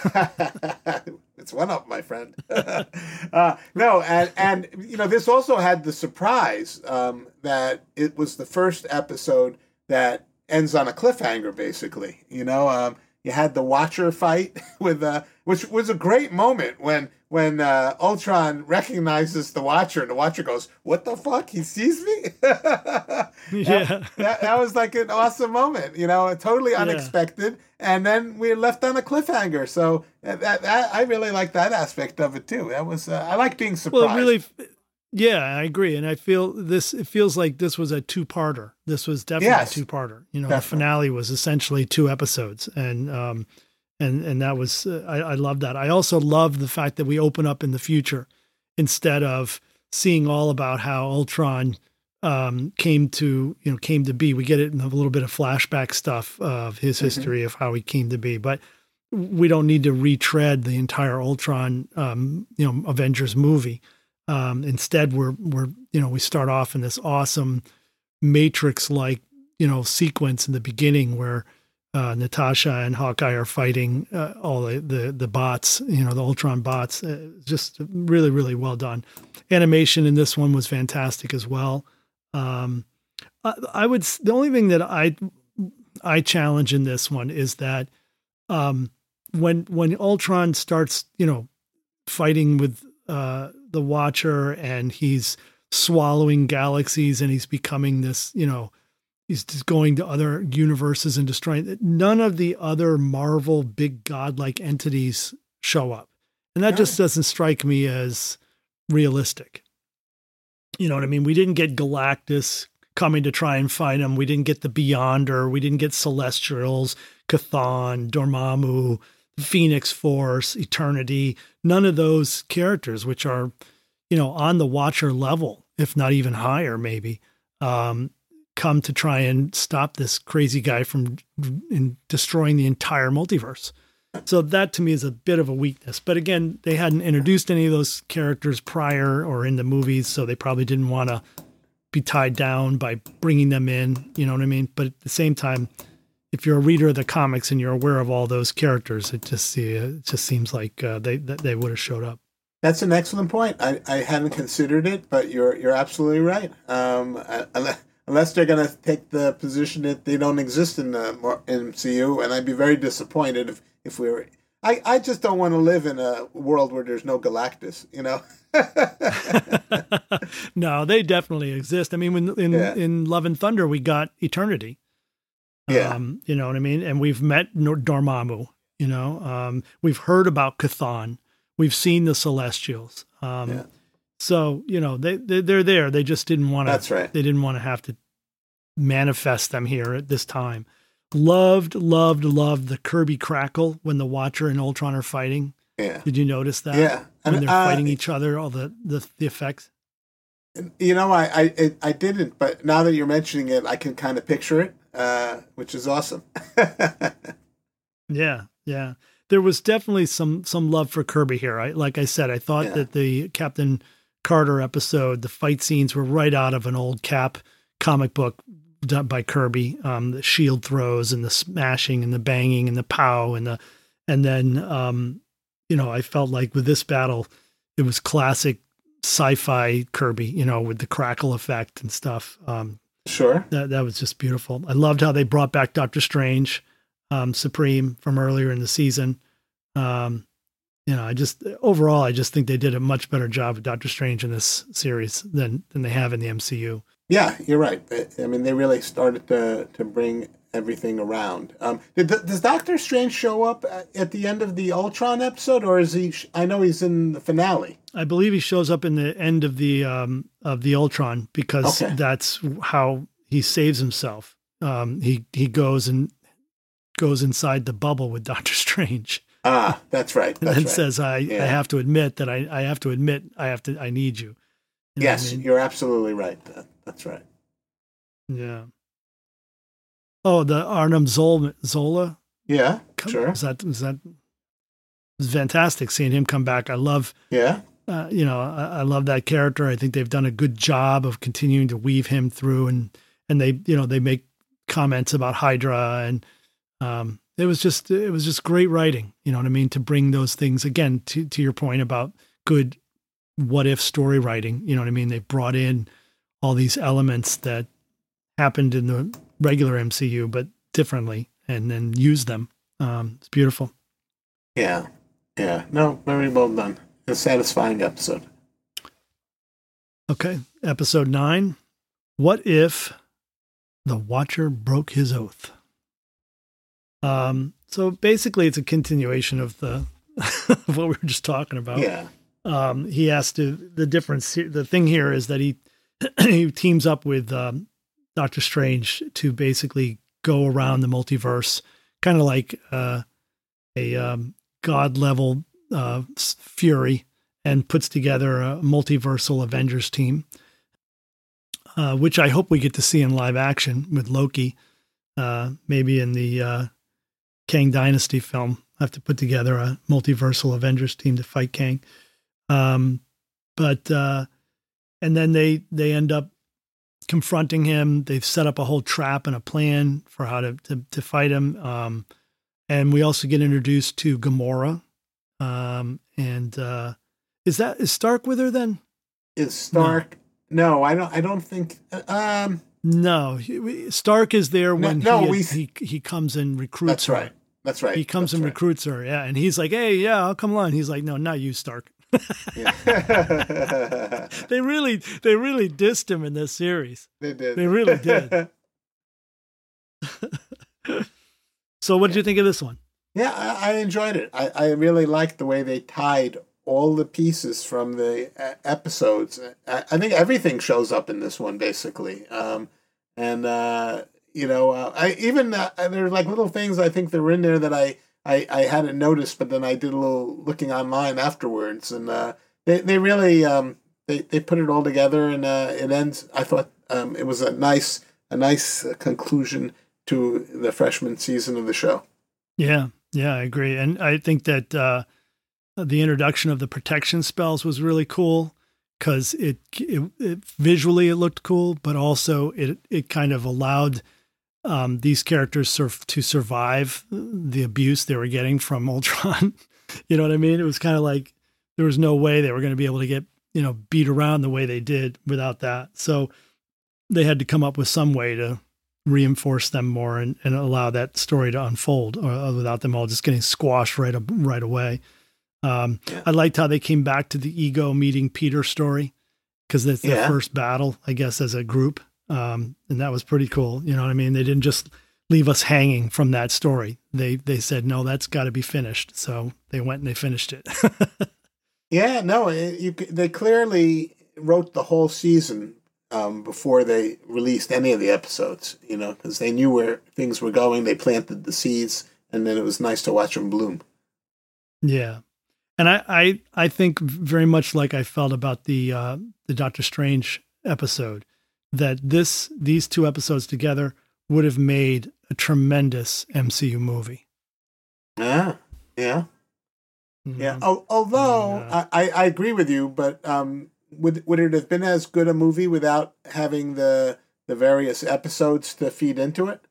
Speaker 5: It's one up, my friend. uh, no, and, and, you know, this also had the surprise um, that it was the first episode that ends on a cliffhanger, basically. You know, um, you had the Watcher fight with, uh, which was a great moment when when uh, Ultron recognizes the Watcher, and the Watcher goes, "What the fuck? He sees me?"
Speaker 4: yeah,
Speaker 5: that, that, that was like an awesome moment. You know, totally unexpected, yeah. And then we're left on a cliffhanger. So that, that I really like that aspect of it too. That was uh, I like being surprised.
Speaker 4: Well, really. Yeah, I agree. And I feel this, it feels like this was a two-parter. This was definitely yes, a two-parter. You know, definitely. The finale was essentially two episodes. And, um, and, and that was, uh, I, I love that. I also love the fact that we open up in the future instead of seeing all about how Ultron, um, came to, you know, came to be. We get it in a little bit of flashback stuff of his mm-hmm. history of how he came to be, but we don't need to retread the entire Ultron, um, you know, Avengers movie. Um, instead, we're, we're, you know, we start off in this awesome Matrix-like, you know, sequence in the beginning where uh, Natasha and Hawkeye are fighting uh, all the, the, the bots, you know, the Ultron bots. Uh, just really, really well done. Animation in this one was fantastic as well. Um, I, I would, the only thing that I, I challenge in this one is that um, when, when Ultron starts, you know, fighting with uh, the Watcher and he's swallowing galaxies and he's becoming this, you know, he's just going to other universes and destroying. None of the other Marvel big godlike entities show up. And that just doesn't strike me as realistic. You know what I mean? We didn't get Galactus coming to try and fight him. We didn't get the Beyonder. We didn't get Celestials, Chthon, Dormammu, Phoenix Force, Eternity. None of those characters, which are, you know, on the Watcher level, if not even higher, maybe, um, come to try and stop this crazy guy from in destroying the entire multiverse. So that to me is a bit of a weakness. But again, they hadn't introduced any of those characters prior or in the movies, so they probably didn't want to be tied down by bringing them in. You know what I mean? But at the same time, if you're a reader of the comics and you're aware of all those characters, it just uh, it just seems like uh, they that they would have showed up.
Speaker 5: That's an excellent point. I, I hadn't considered it, but you're you're absolutely right. Um, unless, unless they're going to take the position that they don't exist in the M C U, and I'd be very disappointed if, if we were. I, I just don't want to live in a world where there's no Galactus, you know?
Speaker 4: No, they definitely exist. I mean, when in, yeah. in Love and Thunder, we got Eternity.
Speaker 5: Yeah.
Speaker 4: Um, you know what I mean? And we've met Dormammu, you know, um, we've heard about Chthon. We've seen the Celestials. Um, yeah. So, you know, they, they, they're there. They just didn't want to,
Speaker 5: That's right.
Speaker 4: They didn't want to have to manifest them here at this time. Loved, loved, loved the Kirby crackle when the Watcher and Ultron are fighting.
Speaker 5: Yeah.
Speaker 4: Did you notice that?
Speaker 5: Yeah.
Speaker 4: When
Speaker 5: and,
Speaker 4: they're
Speaker 5: uh,
Speaker 4: fighting each other, all the, the, the effects.
Speaker 5: You know, I, I, I didn't, but now that you're mentioning it, I can kind of picture it, uh, which is awesome.
Speaker 4: Yeah. Yeah. There was definitely some, some love for Kirby here. I, like I said, I thought
Speaker 5: yeah.
Speaker 4: that the Captain Carter episode, the fight scenes were right out of an old Cap comic book done by Kirby. Um, the shield throws and the smashing and the banging and the pow and the, and then, um, you know, I felt like with this battle, it was classic sci-fi Kirby, you know, with the crackle effect and stuff. Um,
Speaker 5: sure.
Speaker 4: That, that was just beautiful. I loved how they brought back Doctor Strange, um, Supreme from earlier in the season. Um, you know, I just, overall, I just think they did a much better job with Doctor Strange in this series than, than they have in the M C U.
Speaker 5: Yeah, you're right. I mean, they really started to, to bring everything around. Um, did, does Doctor Strange show up at the end of the Ultron episode, or is he, I know he's in the finale.
Speaker 4: I believe he shows up in the end of the, um, of the Ultron because
Speaker 5: okay.
Speaker 4: that's how he saves himself. Um, he, he goes and goes inside the bubble with Doctor Strange.
Speaker 5: Ah, that's right. That's
Speaker 4: and then
Speaker 5: right.
Speaker 4: says, I,
Speaker 5: yeah.
Speaker 4: I have to admit that I, I have to admit, I have to, I need you. You know
Speaker 5: yes,
Speaker 4: what I mean?
Speaker 5: You're absolutely right. That, that's right.
Speaker 4: Yeah. Oh, the Arnim Zola. Zola?
Speaker 5: Yeah,
Speaker 4: Come,
Speaker 5: sure.
Speaker 4: Was that, was that, it was fantastic seeing him come back. I love,
Speaker 5: yeah.
Speaker 4: uh, you know, I, I love that character. I think they've done a good job of continuing to weave him through, and, and they, you know, they make comments about Hydra, and, um, it was just, it was just great writing. You know what I mean? To bring those things again, to, to your point about good what if story writing, you know what I mean? They brought in all these elements that happened in the regular M C U, but differently, and then used them. Um, it's beautiful.
Speaker 5: Yeah. Yeah. No, very well done. A satisfying episode.
Speaker 4: Okay. Episode nine. What if the Watcher broke his oath? Um, so basically it's a continuation of the, of what we were just talking about.
Speaker 5: Yeah.
Speaker 4: Um, he has to, the difference, the thing here is that he, he teams up with, um, Doctor Strange to basically go around the multiverse, kind of like, uh, a, um, God level, uh, Fury, and puts together a multiversal Avengers team, uh, which I hope we get to see in live action with Loki, uh, maybe in the, uh, Kang Dynasty film. I have to put together a multiversal Avengers team to fight Kang. Um, but, uh, and then they, they end up confronting him. They've set up a whole trap and a plan for how to, to, to fight him. Um, and we also get introduced to Gamora. Um, and, uh, is that, is Stark with her then?
Speaker 5: Is Stark? No, no I don't, I don't think, um,
Speaker 4: no, he, Stark is there when
Speaker 5: no, no,
Speaker 4: he,
Speaker 5: we,
Speaker 4: he, he comes and recruits
Speaker 5: that's
Speaker 4: her.
Speaker 5: Right. That's right.
Speaker 4: He comes
Speaker 5: That's
Speaker 4: and
Speaker 5: right.
Speaker 4: recruits her. Yeah. And he's like, hey, yeah, I'll come along. He's like, no, not you, Stark. they really, they really dissed him in this series.
Speaker 5: They did.
Speaker 4: They really did. So what did you think of this one?
Speaker 5: Yeah, I, I enjoyed it. I, I really liked the way they tied all the pieces from the uh, episodes. I, I think everything shows up in this one, basically. Um, and, uh, you know, uh, I even uh, there are like little things I think that were in there that I, I, I hadn't noticed, but then I did a little looking online afterwards. And uh, they, they really um, they, they put it all together, and uh, it ends. I thought um, it was a nice a nice conclusion to the freshman season of the show.
Speaker 4: Yeah, yeah, I agree. And I think that uh, the introduction of the protection spells was really cool because it, it, it visually it looked cool, but also it it kind of allowed um, these characters sur- to survive the abuse they were getting from Ultron. You know what I mean? It was kind of like there was no way they were going to be able to get, you know, beat around the way they did without that. So they had to come up with some way to reinforce them more and, and allow that story to unfold uh, without them all just getting squashed right up, right away. Um, yeah. I liked how they came back to the Ego meeting Peter story because that's their yeah. first battle, I guess, as a group. Um, and that was pretty cool. You know what I mean? They didn't just leave us hanging from that story. They, they said, no, that's got to be finished. So they went and they finished it.
Speaker 5: yeah, no, it, you, they clearly wrote the whole season Um, before they released any of the episodes, you know, because they knew where things were going. They planted the seeds, and then it was nice to watch them bloom.
Speaker 4: Yeah. And I, I, I think very much like I felt about the, uh, the Doctor Strange episode, that this, these two episodes together would have made a tremendous M C U movie.
Speaker 5: Ah, yeah. Mm-hmm. Yeah. Oh, although and, uh, I, I agree with you, but, um, Would would it have been as good a movie without having the the various episodes to feed into it?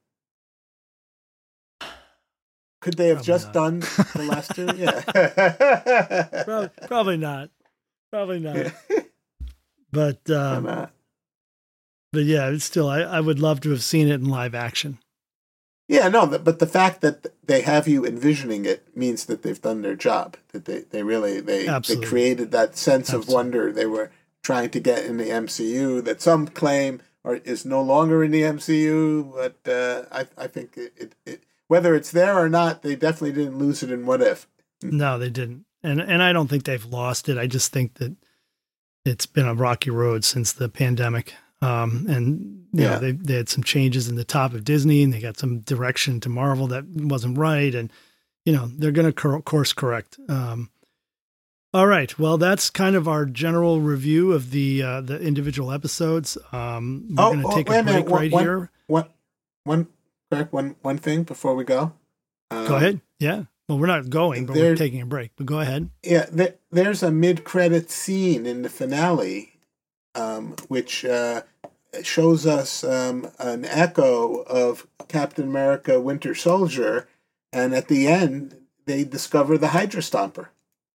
Speaker 5: Could they have
Speaker 4: probably
Speaker 5: just
Speaker 4: not.
Speaker 5: done the last two? Yeah,
Speaker 4: probably, probably not. Probably not. But um,
Speaker 5: not?
Speaker 4: but yeah, it's still I, I would love to have seen it in live action.
Speaker 5: Yeah, no, but the fact that they have you envisioning it means that they've done their job. That they, they really they, they created that sense
Speaker 4: Absolutely.
Speaker 5: of wonder they were trying to get in the M C U that some claim are is no longer in the M C U. But uh, I I think it, it, it whether it's there or not, they definitely didn't lose it in What If.
Speaker 4: No, they didn't, and and I don't think they've lost it. I just think that it's been a rocky road since the pandemic. Um, and you
Speaker 5: yeah.
Speaker 4: know, they, they had some changes in the top of Disney, and they got some direction to Marvel that wasn't right. And, you know, they're going to cor- course correct. Um, all right. Well, that's kind of our general review of the, uh, the individual episodes. Um, we're
Speaker 5: oh,
Speaker 4: going to
Speaker 5: oh,
Speaker 4: take a break
Speaker 5: one,
Speaker 4: right
Speaker 5: one,
Speaker 4: here.
Speaker 5: One, one, correct, one, one thing before we go. Um,
Speaker 4: go ahead. Yeah. Well, we're not going, but we're taking a break, but go ahead.
Speaker 5: Yeah. There, there's a mid-credit scene in the finale Um, which uh, shows us um, an echo of Captain America Winter Soldier, and at the end, they discover the Hydra Stomper.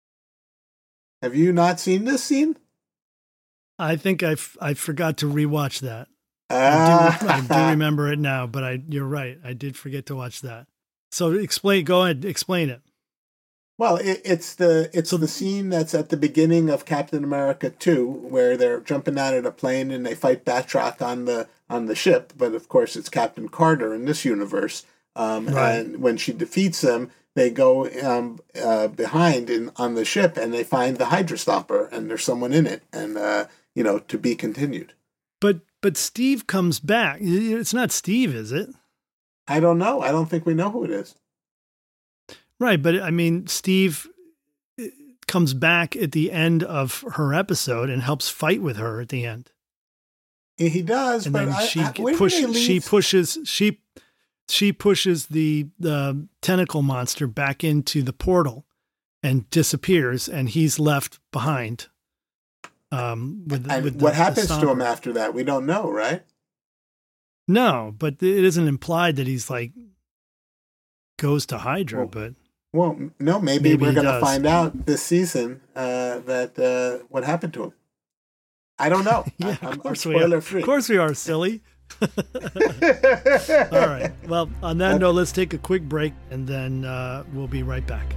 Speaker 5: Have you not seen this scene?
Speaker 4: I think I, f- I forgot to rewatch that.
Speaker 5: Ah.
Speaker 4: I, do, I do remember it now, but I you're right. I did forget to watch that. So explain, go ahead, explain it.
Speaker 5: Well, it, it's the it's so, the scene that's at the beginning of Captain America two, where they're jumping out of a plane and they fight Batroc on the on the ship. But of course, it's Captain Carter in this universe. Um,
Speaker 4: right.
Speaker 5: And when she defeats him, they go um, uh, behind in on the ship and they find the Hydra Stomper, and there's someone in it, and uh, you know, to be continued.
Speaker 4: But but Steve comes back. It's not Steve, is it?
Speaker 5: I don't know. I don't think we know who it is.
Speaker 4: Right, but I mean, Steve comes back at the end of her episode and helps fight with her at the end.
Speaker 5: He does,
Speaker 4: and
Speaker 5: but
Speaker 4: then
Speaker 5: I,
Speaker 4: she
Speaker 5: I,
Speaker 4: push, she pushes she she pushes the the tentacle monster back into the portal and disappears, and he's left behind. Um, with,
Speaker 5: and
Speaker 4: with
Speaker 5: what
Speaker 4: the,
Speaker 5: happens
Speaker 4: the
Speaker 5: to him after that, we don't know, right?
Speaker 4: No, but it isn't implied that he's like goes to Hydra,
Speaker 5: well,
Speaker 4: but.
Speaker 5: Well, no, maybe,
Speaker 4: maybe
Speaker 5: we're going to
Speaker 4: does.
Speaker 5: find out this season uh, that uh, what happened to him. I don't know.
Speaker 4: yeah,
Speaker 5: I'm,
Speaker 4: of course
Speaker 5: I'm
Speaker 4: we
Speaker 5: spoiler
Speaker 4: are.
Speaker 5: free.
Speaker 4: Of course we are, silly. All right. Well, on that note, let's take a quick break, and then uh, we'll be right back.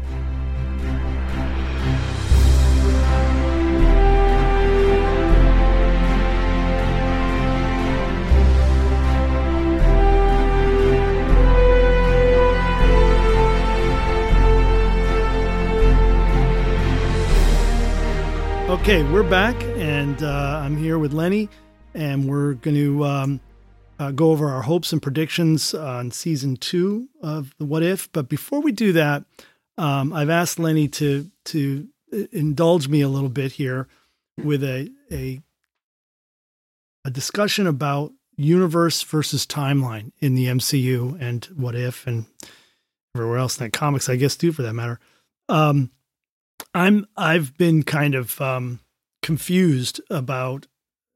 Speaker 4: Okay, we're back, and uh, I'm here with Lenny, and we're going to um, uh, go over our hopes and predictions on season two of the What If. But before we do that, um, I've asked Lenny to to indulge me a little bit here with a a, a discussion about universe versus timeline in the M C U and What If and everywhere else in that comics, I guess, too, for that matter. Um, I'm I've been kind of um, confused about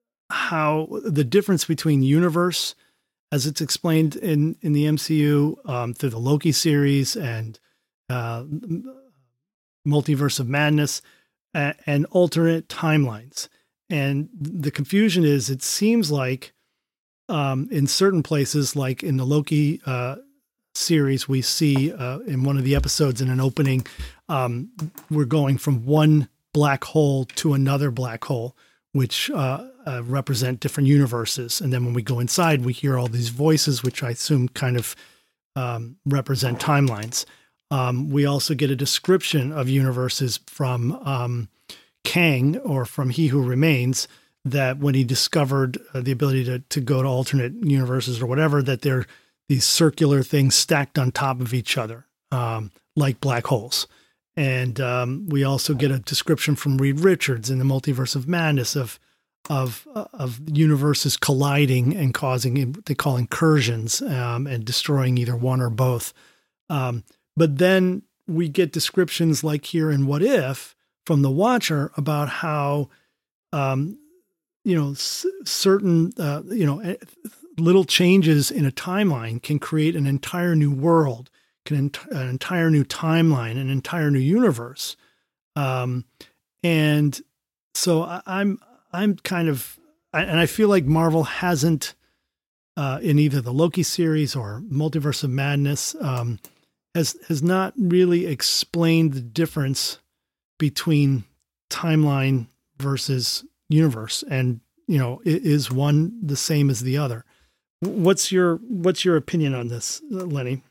Speaker 4: how the difference between universe, as it's explained in, in the M C U um, through the Loki series and uh, Multiverse of Madness, and, and alternate timelines. And the confusion is, it seems like um, in certain places, like in the Loki uh, series, we see uh, in one of the episodes in an opening, um, we're going from one black hole to another black hole, which uh, uh, represent different universes. And then when we go inside, we hear all these voices, which I assume kind of um, represent timelines. Um, we also get a description of universes from um, Kang, or from He Who Remains, that when he discovered uh, the ability to, to go to alternate universes or whatever, that they're these circular things stacked on top of each other, um, like black holes. And um, we also get a description from Reed Richards in the Multiverse of Madness of of uh, of universes colliding and causing what they call incursions um, and destroying either one or both. Um, but then we get descriptions like here in What If from the Watcher about how um, you know s- certain uh, you know little changes in a timeline can create an entire new world, can ent- an entire new timeline, an entire new universe. Um, and so I, I'm, I'm kind of, I, and I feel like Marvel hasn't, uh, in either the Loki series or Multiverse of Madness, um, has, has not really explained the difference between timeline versus universe. And, you know, is one the same as the other? What's your, what's your opinion on this, Lenny?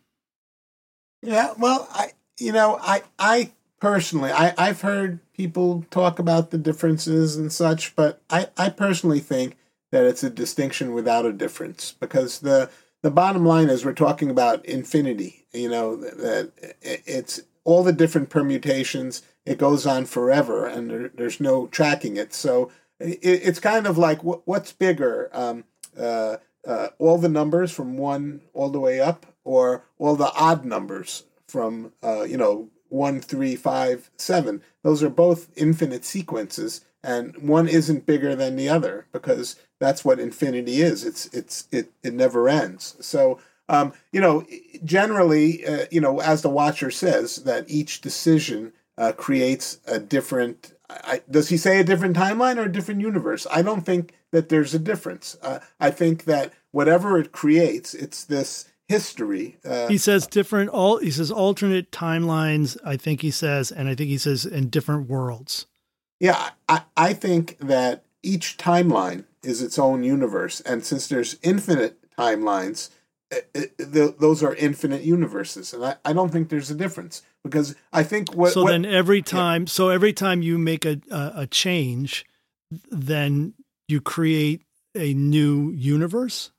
Speaker 5: Yeah, well, I, you know, I, I personally, I, I've heard people talk about the differences and such, but I, I personally think that it's a distinction without a difference, because the, the bottom line is we're talking about infinity, you know, that it's all the different permutations, it goes on forever, and there, there's no tracking it. So it, it's kind of like, what, what's bigger, um, uh, uh, all the numbers from one all the way up, or all the odd numbers from, uh, you know, one, three, five, seven. Those are both infinite sequences, and one isn't bigger than the other, because that's what infinity is. It's it's it it never ends. So, um, you know, generally, uh, you know, as the Watcher says, that each decision uh, creates a different. I, does he say a different timeline or a different universe? I don't think that there's a difference. Uh, I think that whatever it creates, it's this history. Uh,
Speaker 4: he says different, all he says alternate timelines, I think he says, and I think he says in different worlds.
Speaker 5: Yeah, I, I think that each timeline is its own universe. And since there's infinite timelines, it, it, the, those are infinite universes. And I, I don't think there's a difference, because I think what...
Speaker 4: So
Speaker 5: what,
Speaker 4: then every time, yeah. so every time you make a, a, a change, then you create a new universe?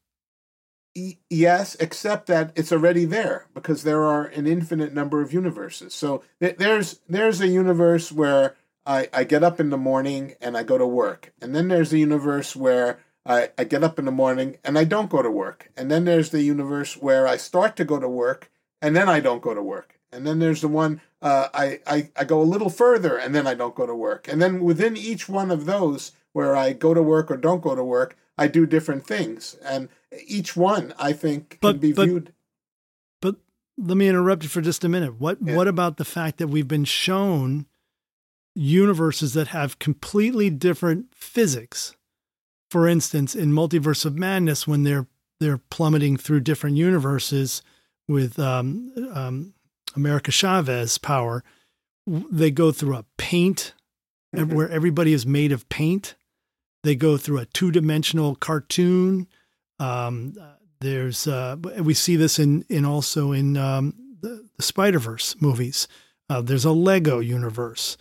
Speaker 5: Yes, except that it's already there, because there are an infinite number of universes. So th- there's there's a universe where I, I get up in the morning and I go to work. And then there's a universe where I, I get up in the morning and I don't go to work. And then there's the universe where I start to go to work and then I don't go to work. And then there's the one uh, I, I, I go a little further and then I don't go to work. And then within each one of those where I go to work or don't go to work, I do different things. And each one, I think, can
Speaker 4: but,
Speaker 5: be
Speaker 4: but,
Speaker 5: viewed.
Speaker 4: But let me interrupt you for just a minute. What yeah. What about the fact that we've been shown universes that have completely different physics? For instance, in Multiverse of Madness, when they're they're plummeting through different universes with um, um, America Chavez power, they go through a paint mm-hmm. where everybody is made of paint. They go through a two-dimensional cartoon. Um, there's uh, we see this in in also in um, the, the Spider-Verse movies. Uh, there's a Lego universe.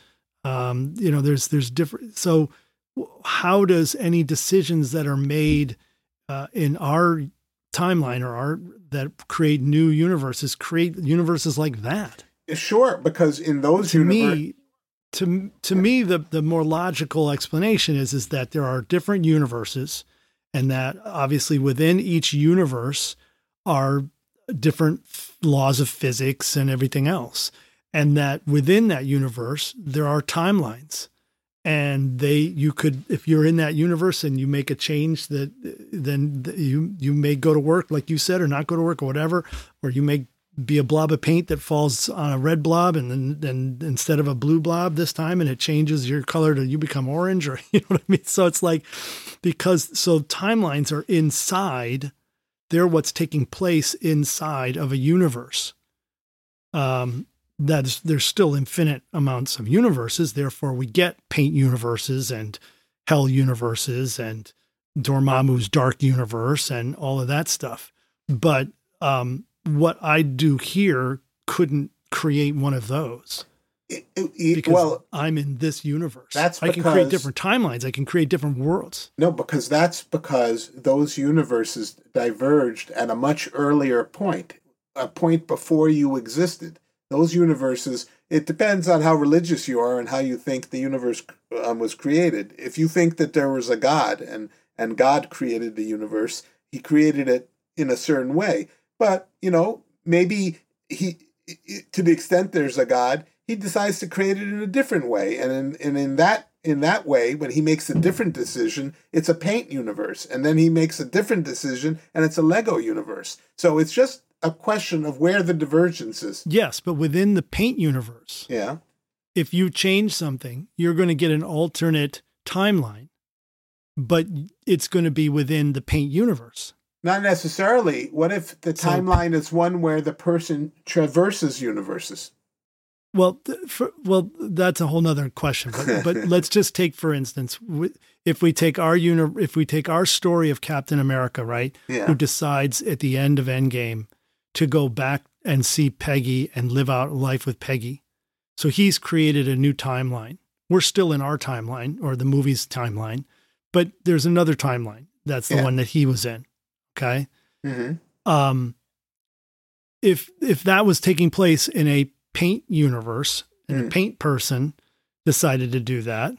Speaker 4: Um, you know, there's there's different. So, how does any decisions that are made uh, in our timeline or our that create new universes create universes like that?
Speaker 5: Sure, because in those
Speaker 4: to
Speaker 5: universe-
Speaker 4: me, to to me, the the more logical explanation is is that there are different universes, and that obviously within each universe are different laws of physics and everything else, and that within that universe there are timelines, and they you could if you're in that universe and you make a change that then you you may go to work like you said or not go to work or whatever, or you may be a blob of paint that falls on a red blob and then, then instead of a blue blob this time, and it changes your color to you become orange, or you know what I mean? So it's like, because so timelines are inside, they're what's taking place inside of a universe. Um, that is, there's still infinite amounts of universes. Therefore we get paint universes and hell universes and Dormammu's dark universe and all of that stuff. But, um, what I do here couldn't create one of those
Speaker 5: it, it,
Speaker 4: because
Speaker 5: well,
Speaker 4: I'm in this universe.
Speaker 5: That's
Speaker 4: I can
Speaker 5: because,
Speaker 4: create different timelines. I can create different worlds.
Speaker 5: No, because that's because those universes diverged at a much earlier point, a point before you existed. Those universes, it depends on how religious you are and how you think the universe um, was created. If you think that there was a God and, and God created the universe, he created it in a certain way. But, you know, maybe he, to the extent there's a God, he decides to create it in a different way. And in, and in that in that way, when he makes a different decision, it's a paint universe. And then he makes a different decision and it's a Lego universe. So it's just a question of where the divergence is.
Speaker 4: Yes, but within the paint universe,
Speaker 5: yeah,
Speaker 4: if you change something, you're going to get an alternate timeline, but it's going to be within the paint universe.
Speaker 5: Not necessarily. What if the
Speaker 4: So-
Speaker 5: timeline is one where the person traverses universes?
Speaker 4: Well, th- for, well, that's a whole nother question. But, but let's just take, for instance, w- if we take our uni- if we take our story of Captain America, right,
Speaker 5: Yeah.
Speaker 4: who decides at the end of Endgame to go back and see Peggy and live out life with Peggy, so he's created a new timeline. We're still in our timeline or the movie's timeline, but there's another timeline. That's the
Speaker 5: Yeah.
Speaker 4: one that he was in. Okay.
Speaker 5: Mm-hmm.
Speaker 4: Um, if if that was taking place in a paint universe and
Speaker 5: Mm.
Speaker 4: a paint person decided to do that,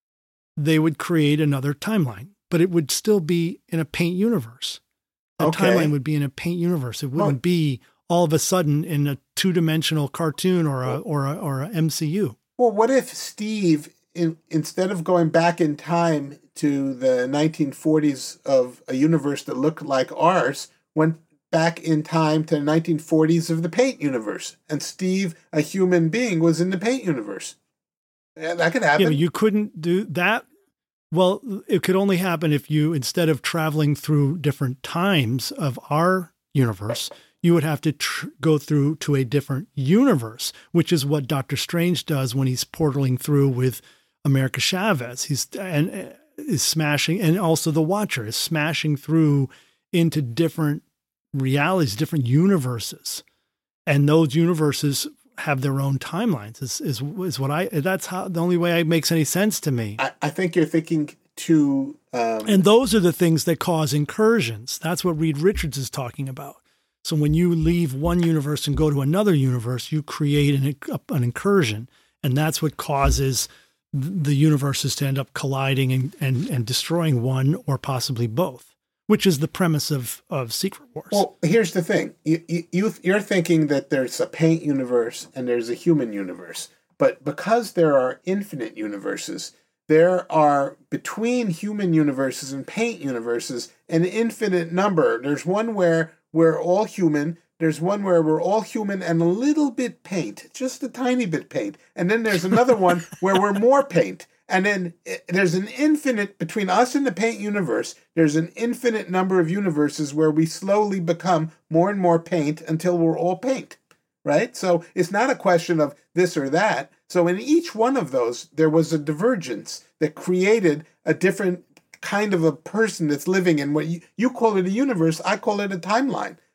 Speaker 4: they would create another timeline, but it would still be in a paint universe. The
Speaker 5: Okay.
Speaker 4: timeline would be in a paint universe. It wouldn't
Speaker 5: Well-
Speaker 4: be all of a sudden in a two-dimensional cartoon or a or a or a M C U.
Speaker 5: Well, what if Steve, in, instead of going back in time to the nineteen forties of a universe that looked like ours, went back in time to the nineteen forties of the paint universe, and Steve, a human being, was in the paint universe? Yeah, that could happen.
Speaker 4: Yeah, but you couldn't do that. Well, it could only happen if you, instead of traveling through different times of our universe, you would have to tr- go through to a different universe, which is what Doctor Strange does when he's portaling through with America Chavez. He's and uh, is smashing, and also the Watcher is smashing through into different realities, different universes, and those universes have their own timelines. Is is is what I? That's how the only way it makes any sense to me.
Speaker 5: I, I think you're thinking too. Um,
Speaker 4: And those are the things that cause incursions. That's what Reed Richards is talking about. So when you leave one universe and go to another universe, you create an, an incursion. And that's what causes the universes to end up colliding and, and, and destroying one or possibly both, which is the premise of, of Secret Wars.
Speaker 5: Well, here's the thing. You, you, you're thinking that there's a paint universe and there's a human universe. But because there are infinite universes, there are, between human universes and paint universes, an infinite number. There's one where we're all human. There's one where we're all human and a little bit paint, just a tiny bit paint. And then there's another one where we're more paint. And then there's an infinite, between us and the paint universe, there's an infinite number of universes where we slowly become more and more paint until we're all paint, right? So it's not a question of this or that. So in each one of those, there was a divergence that created a different kind of a person that's living in what you, you call it a universe, I call it a timeline.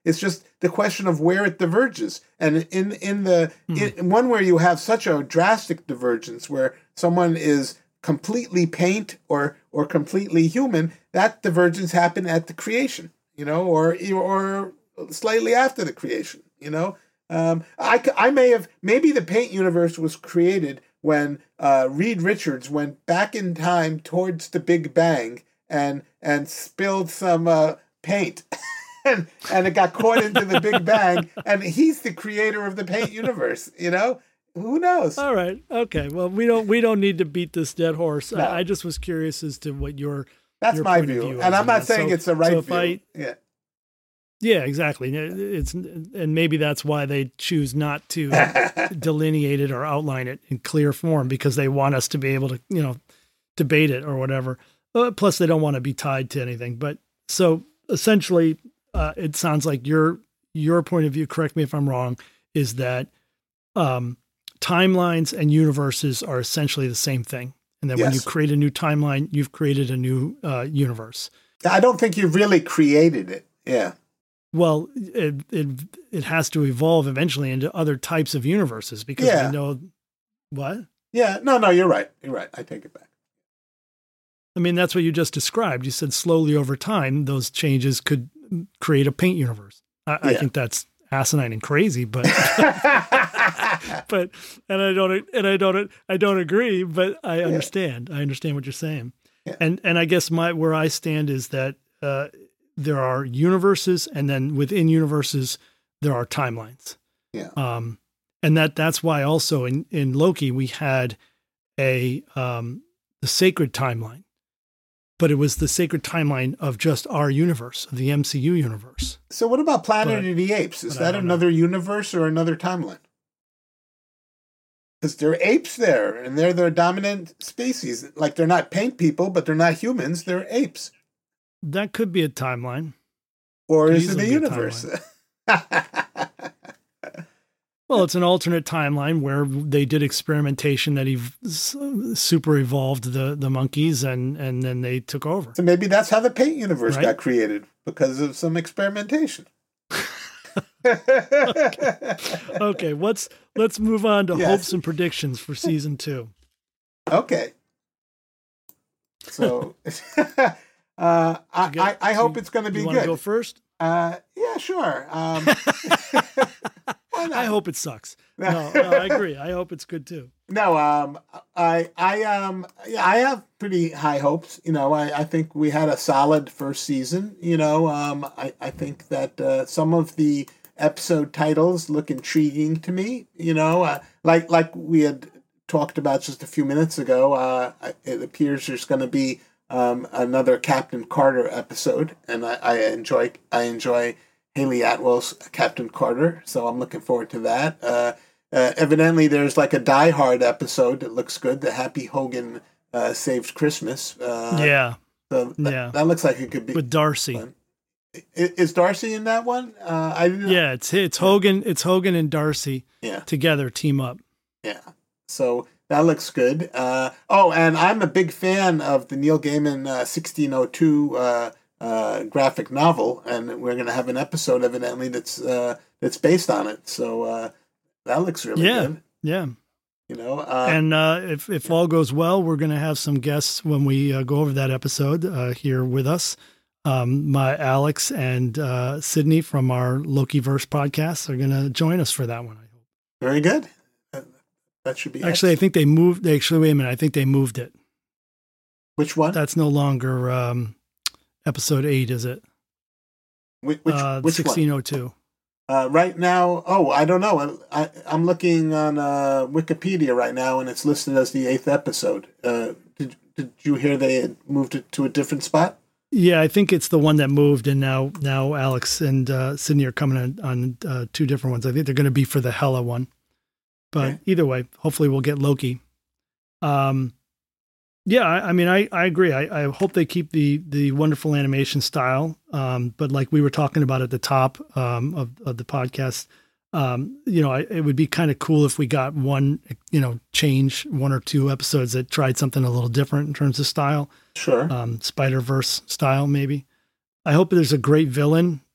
Speaker 5: It's just the question of where it diverges. And in in the mm. in one where you have such a drastic divergence, where someone is completely paint or or completely human, that divergence happened at the creation, you know, or or slightly after the creation, you know. Um, I, I may have, maybe the paint universe was created when uh, Reed Richards went back in time towards the Big Bang and and spilled some uh, paint and, and it got caught into the Big Bang, and he's the creator of the paint universe, you know? Who knows?
Speaker 4: All right. Okay. Well, we don't we don't need to beat this dead horse.
Speaker 5: No.
Speaker 4: I, I just was curious as to what your
Speaker 5: That's
Speaker 4: your
Speaker 5: my
Speaker 4: point
Speaker 5: view.
Speaker 4: of view
Speaker 5: And
Speaker 4: is
Speaker 5: I'm not
Speaker 4: that.
Speaker 5: saying
Speaker 4: so,
Speaker 5: it's the right
Speaker 4: so if
Speaker 5: view.
Speaker 4: I,
Speaker 5: yeah.
Speaker 4: Yeah, exactly. It's and maybe that's why they choose not to delineate it or outline it in clear form, because they want us to be able to, you know, debate it or whatever. Uh, plus, they don't want to be tied to anything. But so essentially, uh, it sounds like your your point of view, correct me if I'm wrong, is that um, timelines and universes are essentially the same thing, and that
Speaker 5: yes.
Speaker 4: when you create a new timeline, you've created a new uh, universe.
Speaker 5: I don't think you've really created it. Yeah.
Speaker 4: Well, it, it it has to evolve eventually into other types of universes, because
Speaker 5: yeah.
Speaker 4: we know what?
Speaker 5: Yeah, no, no, you're right. You're right. I take it back.
Speaker 4: I mean, that's what you just described. You said slowly over time, those changes could create a paint universe. I, yeah. I think that's asinine and crazy, but but and I don't and I don't I don't agree, but I understand. Yeah. I understand what you're saying. Yeah. And and I guess my where I stand is that uh, there are universes, and then within universes, there are timelines.
Speaker 5: Yeah.
Speaker 4: Um, and that that's why also in, in Loki, we had a, um, the sacred timeline, but it was the sacred timeline of just our universe, of the M C U universe.
Speaker 5: So what about Planet
Speaker 4: but,
Speaker 5: of the Apes? Is that
Speaker 4: know.
Speaker 5: another universe or another timeline? Because there are apes there, and they're the dominant species. Like, they're not paint people, but they're not humans. They're apes.
Speaker 4: That could be a timeline.
Speaker 5: Or is it a universe?
Speaker 4: Well, it's an alternate timeline where they did experimentation that ev- super evolved the, the monkeys, and, and then they took over.
Speaker 5: So maybe that's how the paint universe
Speaker 4: right?
Speaker 5: got created, because of some experimentation.
Speaker 4: okay. okay, let's let's move on to
Speaker 5: yes.
Speaker 4: hopes and predictions for season two.
Speaker 5: Okay. So... Uh, I,
Speaker 4: get,
Speaker 5: I, I hope it's going to be
Speaker 4: you
Speaker 5: good.
Speaker 4: You want to go first?
Speaker 5: Uh, yeah, sure. Um, why not?
Speaker 4: I hope it sucks. No, no, I agree. I hope it's good too.
Speaker 5: No, um, I, I, um, yeah, I have pretty high hopes. You know, I, I think we had a solid first season. You know, um, I, I think that uh, some of the episode titles look intriguing to me. You know, uh, like like we had talked about just a few minutes ago. Uh, it appears there's going to be Um, another Captain Carter episode, and I, I enjoy I enjoy Haley Atwell's Captain Carter, so I'm looking forward to that. Uh, uh, evidently, there's like a Die Hard episode that looks good. The Happy Hogan uh, Saves Christmas. Uh,
Speaker 4: yeah,
Speaker 5: so th-
Speaker 4: yeah,
Speaker 5: that looks like it could be
Speaker 4: with Darcy.
Speaker 5: Fun. Is Darcy in that one? Uh, I didn't know.
Speaker 4: Yeah, it's it's Hogan. It's Hogan and Darcy.
Speaker 5: Yeah,
Speaker 4: together team up.
Speaker 5: Yeah, so. That looks good. Uh, oh, and I'm a big fan of the Neil Gaiman uh, sixteen oh two uh, uh, graphic novel, and we're going to have an episode evidently that's uh, that's based on it. So uh, that looks really
Speaker 4: yeah,
Speaker 5: good.
Speaker 4: Yeah,
Speaker 5: you know. Uh,
Speaker 4: and uh, if if all goes well, we're going to have some guests when we uh, go over that episode uh, here with us. Um, my Alex and uh, Sydney from our Lokiverse podcast are going to join us for that one. I hope.
Speaker 5: Very good. That should be
Speaker 4: actually.
Speaker 5: excellent.
Speaker 4: I think they moved. They actually wait a minute. I think they moved it.
Speaker 5: Which one?
Speaker 4: That's no longer um, episode eight, is it?
Speaker 5: Which which,
Speaker 4: uh,
Speaker 5: which
Speaker 4: sixteen oh two.
Speaker 5: Uh, right now, oh, I don't know. I, I'm looking on uh, Wikipedia right now, and it's listed as the eighth episode. Uh, did Did you hear they had moved it to a different spot?
Speaker 4: Yeah, I think it's the one that moved, and now now Alex and uh, Sydney are coming on, on uh, two different ones. I think they're going to be for the Hela one. But okay. Either way, hopefully we'll get Loki. Um, yeah, I, I mean, I, I agree. I, I hope they keep the the wonderful animation style. Um, but like we were talking about at the top um, of, of the podcast, um, you know, I, it would be kind of cool if we got one, you know, change, one or two episodes that tried something a little different in terms of style.
Speaker 5: Sure.
Speaker 4: Um, Spider-Verse style, maybe. I hope there's a great villain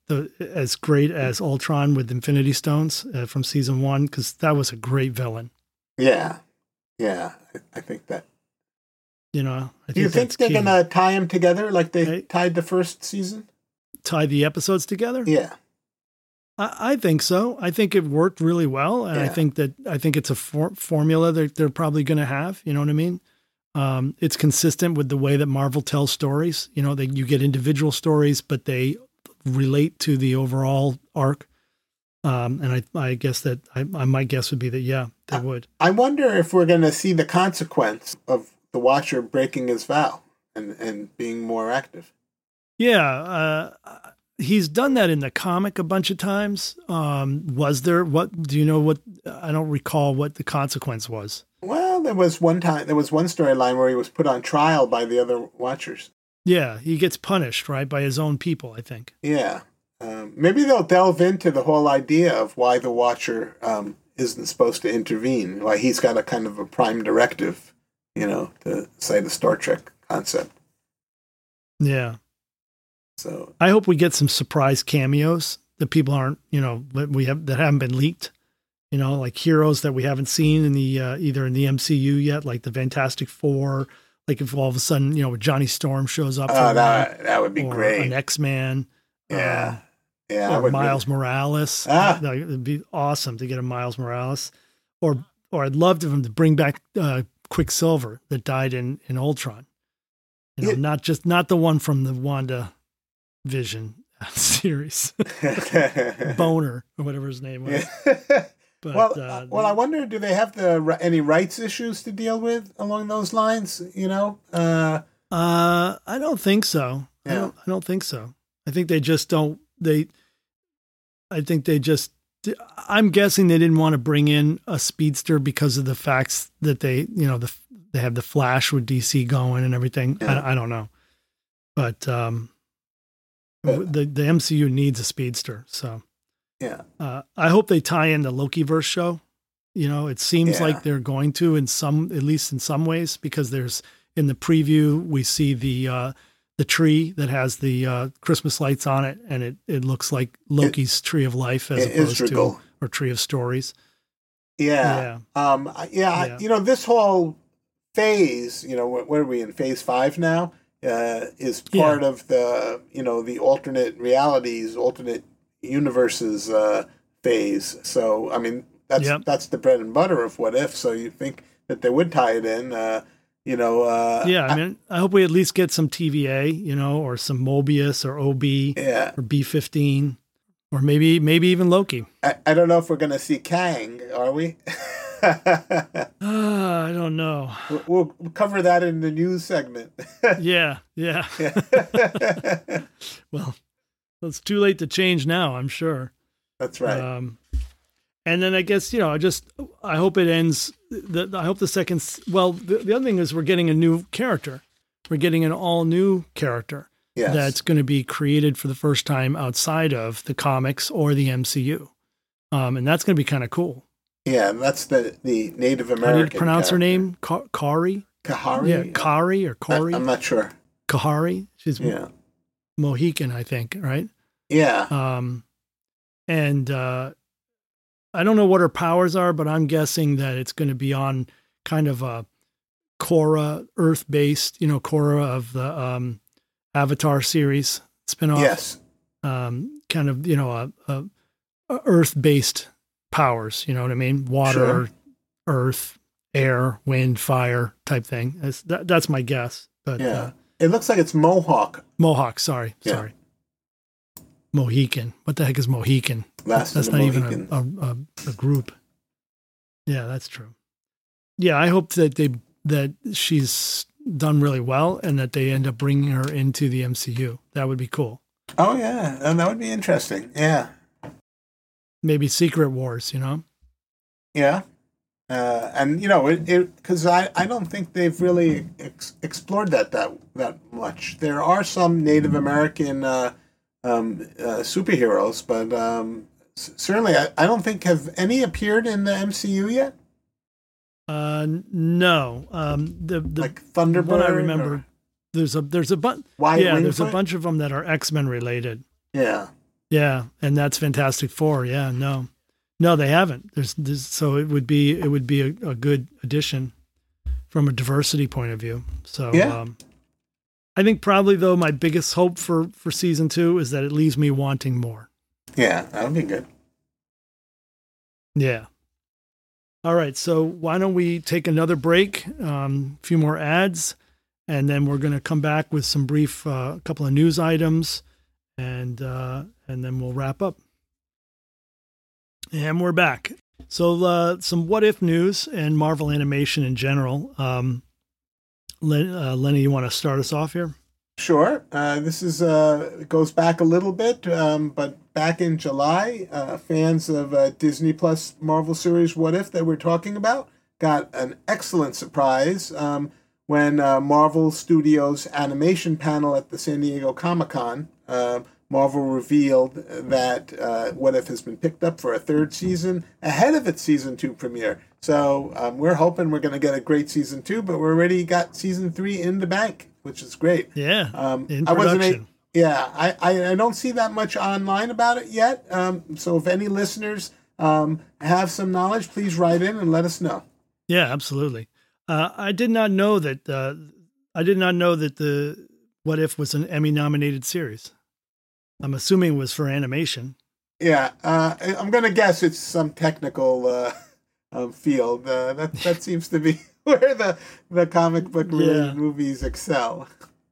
Speaker 4: the, as great as Ultron with Infinity Stones uh, from season one, because that was a great villain.
Speaker 5: Yeah, yeah, I, I think that.
Speaker 4: You know, I
Speaker 5: do you think they're
Speaker 4: key.
Speaker 5: gonna tie them together like they
Speaker 4: Right.
Speaker 5: tied the first season?
Speaker 4: Tie the episodes together?
Speaker 5: Yeah,
Speaker 4: I, I think so. I think it worked really well, and
Speaker 5: Yeah.
Speaker 4: I think that I think it's a for, formula that they're probably going to have. You know what I mean? Um, it's consistent with the way that Marvel tells stories. You know, that you get individual stories, but they relate to the overall arc. Um, and I, I guess that I, I, my guess would be that yeah, they
Speaker 5: I,
Speaker 4: would.
Speaker 5: I wonder if we're going to see the consequence of the Watcher breaking his vow and and being more active.
Speaker 4: Yeah, uh, he's done that in the comic a bunch of times. Um, was there what? Do you know what? I don't recall what the consequence was.
Speaker 5: Well, there was one time, there was one storyline where he was put on trial by the other Watchers.
Speaker 4: Yeah, he gets punished, right, by his own people, I think.
Speaker 5: Yeah. Um, maybe they'll delve into the whole idea of why the Watcher um, isn't supposed to intervene, why he's got a kind of a prime directive, you know, to say the Star Trek concept.
Speaker 4: Yeah.
Speaker 5: So
Speaker 4: I hope we get some surprise cameos that people aren't, you know, that we have that haven't been leaked. You know, like heroes that we haven't seen in the uh, either in the M C U yet, like the Fantastic Four. Like if all of a sudden, you know, Johnny Storm shows up, for
Speaker 5: uh,
Speaker 4: a
Speaker 5: that
Speaker 4: while,
Speaker 5: that would be
Speaker 4: or
Speaker 5: great.
Speaker 4: an X-Man,
Speaker 5: Yeah,
Speaker 4: uh,
Speaker 5: yeah. I
Speaker 4: or
Speaker 5: would
Speaker 4: Miles
Speaker 5: really-
Speaker 4: Morales.
Speaker 5: Ah.
Speaker 4: Like, it'd be awesome to get a Miles Morales, or or I'd love to them to bring back uh, Quicksilver that died in in Ultron. You know,
Speaker 5: Yeah.
Speaker 4: not just not the one from the Wanda Vision series, Boner or whatever his name was. But,
Speaker 5: well,
Speaker 4: uh,
Speaker 5: well, I wonder, do they have the ri- any rights issues to deal with along those lines? You know, uh,
Speaker 4: Uh, I don't think so. I
Speaker 5: Yeah.
Speaker 4: don't. I don't think so. I think they just don't. They. I think they just. I'm guessing they didn't want to bring in a speedster because of the facts that they, you know, the they have the Flash with D C going and everything.
Speaker 5: Yeah.
Speaker 4: I, I don't know, but um,
Speaker 5: But-
Speaker 4: the the M C U needs a speedster. So
Speaker 5: yeah,
Speaker 4: uh, I hope they tie in the Lokiverse show. You know, it seems
Speaker 5: Yeah.
Speaker 4: like they're going to in some, at least in some ways, because there's in the preview we see the uh, the tree that has the uh, Christmas lights on it, and it it looks like Loki's tree of life as
Speaker 5: I-
Speaker 4: opposed
Speaker 5: Isdrigul.
Speaker 4: to or tree of stories.
Speaker 5: yeah, um, I- yeah, I-
Speaker 4: Yeah.
Speaker 5: You know, this whole phase, you know, what, what are we in phase five now? Uh, is part of the, you know, the alternate realities, alternate universes uh, phase. So, I mean, that's
Speaker 4: Yep.
Speaker 5: that's the bread and butter of What If. So you think that they would tie it in? Uh, you know, uh,
Speaker 4: Yeah, I mean, I hope we at least get some T V A, you know, or some Mobius or O B
Speaker 5: yeah.
Speaker 4: or B fifteen, or maybe maybe even Loki.
Speaker 5: I, I don't know if we're going to see Kang, are we?
Speaker 4: Uh, I don't know.
Speaker 5: We'll we'll cover that in the news segment.
Speaker 4: Yeah, yeah. Well, it's too late to change now, I'm sure.
Speaker 5: That's right.
Speaker 4: Um, and then I guess, you know, I just, I hope it ends. The, I hope the second, s- well, the, the other thing is we're getting a new character. We're getting an all new character
Speaker 5: yes.
Speaker 4: that's going to be created for the first time outside of the comics or the M C U. Um, and that's going to be kind of cool.
Speaker 5: Yeah, that's the, the Native
Speaker 4: How
Speaker 5: American.
Speaker 4: do you pronounce her
Speaker 5: character.
Speaker 4: name? Ka- Kari?
Speaker 5: Kahari?
Speaker 4: Yeah, Kari or
Speaker 5: I,
Speaker 4: Kari?
Speaker 5: I'm not sure.
Speaker 4: Kahari? She's
Speaker 5: Yeah.
Speaker 4: Mohican, I think, right?
Speaker 5: Yeah.
Speaker 4: Um, and uh, I don't know what her powers are, but I'm guessing that it's going to be on kind of a Korra Earth-based, you know, Korra of the um, Avatar series spinoff.
Speaker 5: Yes.
Speaker 4: Um, kind of, you know, a, a, a Earth-based powers. You know what I mean? Water,
Speaker 5: Sure.
Speaker 4: Earth, air, wind, fire type thing. That's, that, that's my guess. But
Speaker 5: Yeah.
Speaker 4: uh,
Speaker 5: It looks like it's Mohawk.
Speaker 4: Mohawk. Sorry,
Speaker 5: Yeah.
Speaker 4: sorry. Mohican. What the heck is Mohican?
Speaker 5: Last
Speaker 4: That's
Speaker 5: of the
Speaker 4: not even
Speaker 5: Mohicans.
Speaker 4: a, a, a, a group. Yeah, that's true. Yeah, I hope that they that she's done really well and that they end up bringing her into the M C U. That would be cool.
Speaker 5: Oh, yeah. And that would be interesting. Yeah.
Speaker 4: Maybe Secret Wars, you know?
Speaker 5: Yeah. Uh, and, you know, it because I, I don't think they've really ex- explored that, that that much. There are some Native American uh, um, uh, superheroes, but um, c- certainly I, I don't think have any appeared in the M C U yet?
Speaker 4: Uh, no. Um, the the
Speaker 5: Like Thunderbird?
Speaker 4: one I remember,
Speaker 5: or
Speaker 4: there's a there's a bunch.
Speaker 5: Wide
Speaker 4: Yeah, there's a
Speaker 5: Wingfoot?
Speaker 4: bunch of them that are X-Men related.
Speaker 5: Yeah.
Speaker 4: Yeah, and that's Fantastic Four. Yeah, no, no, they haven't. There's, there's so it would be it would be a, a good addition from a diversity point of view. So
Speaker 5: yeah.
Speaker 4: um, I think probably though my biggest hope for for season two is that it leaves me wanting more.
Speaker 5: Yeah, that would be good.
Speaker 4: Yeah. All right, so why don't we take another break, um, a few more ads, and then we're going to come back with some brief, a uh, couple of news items, and uh, and then we'll wrap up. And we're back. So uh, some what if news and Marvel animation in general. Um, Len, uh, Lenny, you want to start us off here?
Speaker 5: Sure. Uh, this is uh, goes back a little bit, um, but back in July, uh, fans of uh, Disney Plus Marvel series What If that we're talking about got an excellent surprise um, when uh, Marvel Studios animation panel at the San Diego Comic-Con, uh, Marvel revealed that uh, What If has been picked up for a third season ahead of its season two premiere. So um, we're hoping we're going to get a great season two, but we already got season three in the bank, which is great.
Speaker 4: Yeah,
Speaker 5: um,
Speaker 4: in
Speaker 5: I wasn't
Speaker 4: production.
Speaker 5: A, yeah, I, I, I don't see that much online about it yet. Um, so if any listeners um, have some knowledge, please write in and let us know.
Speaker 4: Yeah, absolutely. Uh, I did not know that. Uh, I did not know that the What If was an Emmy-nominated series. I'm assuming it was for animation.
Speaker 5: Yeah, uh, I'm going to guess it's some technical uh, um, field. Uh, that that seems to be where the, the comic book
Speaker 4: Yeah.
Speaker 5: movies excel.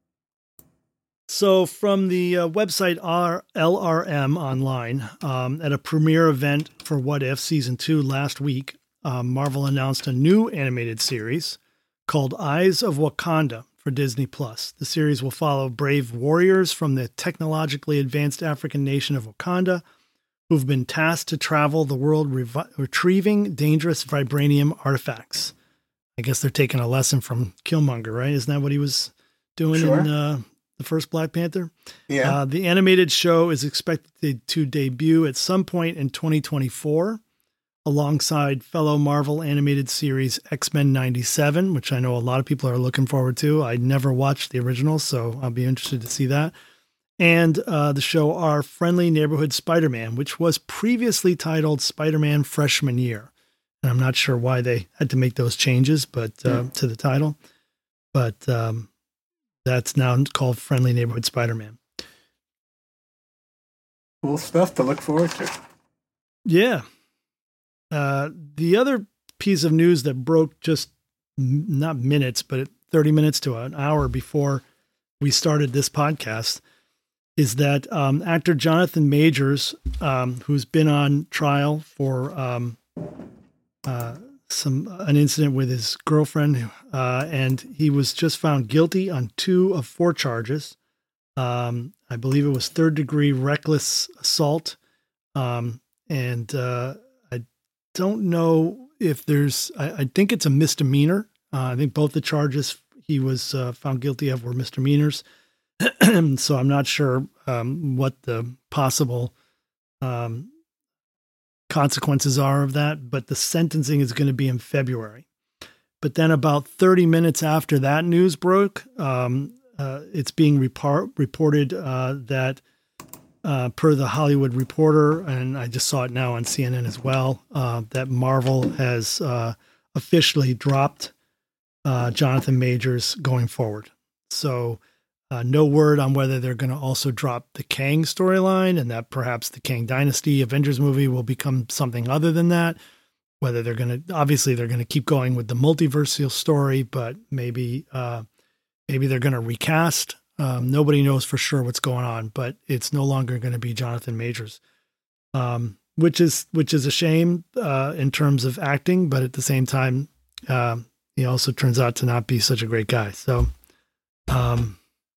Speaker 4: So from the uh, website R- L R M Online, um, at a premiere event for What If Season two last week, um, Marvel announced a new animated series called Eyes of Wakanda for Disney Plus. The series will follow brave warriors from the technologically advanced African nation of Wakanda who've been tasked to travel the world revi- retrieving dangerous vibranium artifacts. I guess they're taking a lesson from Killmonger, right? Isn't that what he was doing
Speaker 5: Sure.
Speaker 4: in uh, the first Black Panther?
Speaker 5: Yeah.
Speaker 4: Uh, the animated show is expected to debut at some point in twenty twenty-four alongside fellow Marvel animated series X-Men ninety-seven, which I know a lot of people are looking forward to. I never watched the original, so I'll be interested to see that. And uh, the show Our Friendly Neighborhood Spider-Man, which was previously titled Spider-Man Freshman Year. And I'm not sure why they had to make those changes, but uh,
Speaker 5: Mm.
Speaker 4: to the title. But um, that's now called Friendly Neighborhood Spider-Man.
Speaker 5: Cool stuff to look forward to.
Speaker 4: Yeah. Uh, the other piece of news that broke just m- not minutes, but thirty minutes to an hour before we started this podcast is that um, actor Jonathan Majors, um, who's been on trial for um, uh, some an incident with his girlfriend, uh, and he was just found guilty on two of four charges. Um, I believe it was third degree reckless assault, um, and uh, I don't know if there's. I, I think it's a misdemeanor. Uh, I think both the charges he was uh, found guilty of were misdemeanors. So I'm not sure um, what the possible um, consequences are of that, but the sentencing is going to be in February. But then about thirty minutes after that news broke, um, uh, it's being repar- reported uh, that uh, per the Hollywood Reporter, and I just saw it now on C N N as well, uh, that Marvel has uh, officially dropped uh, Jonathan Majors going forward. So Uh, no word on whether they're going to also drop the Kang storyline and that perhaps the Kang Dynasty Avengers movie will become something other than that. Whether they're going to, obviously they're going to keep going with the multiversal story, but maybe, uh, maybe they're going to recast. Um, nobody knows for sure what's going on, but it's no longer going to be Jonathan Majors, um, which is, which is a shame uh, in terms of acting, but at the same time, uh, he also turns out to not be such a great guy. So, um,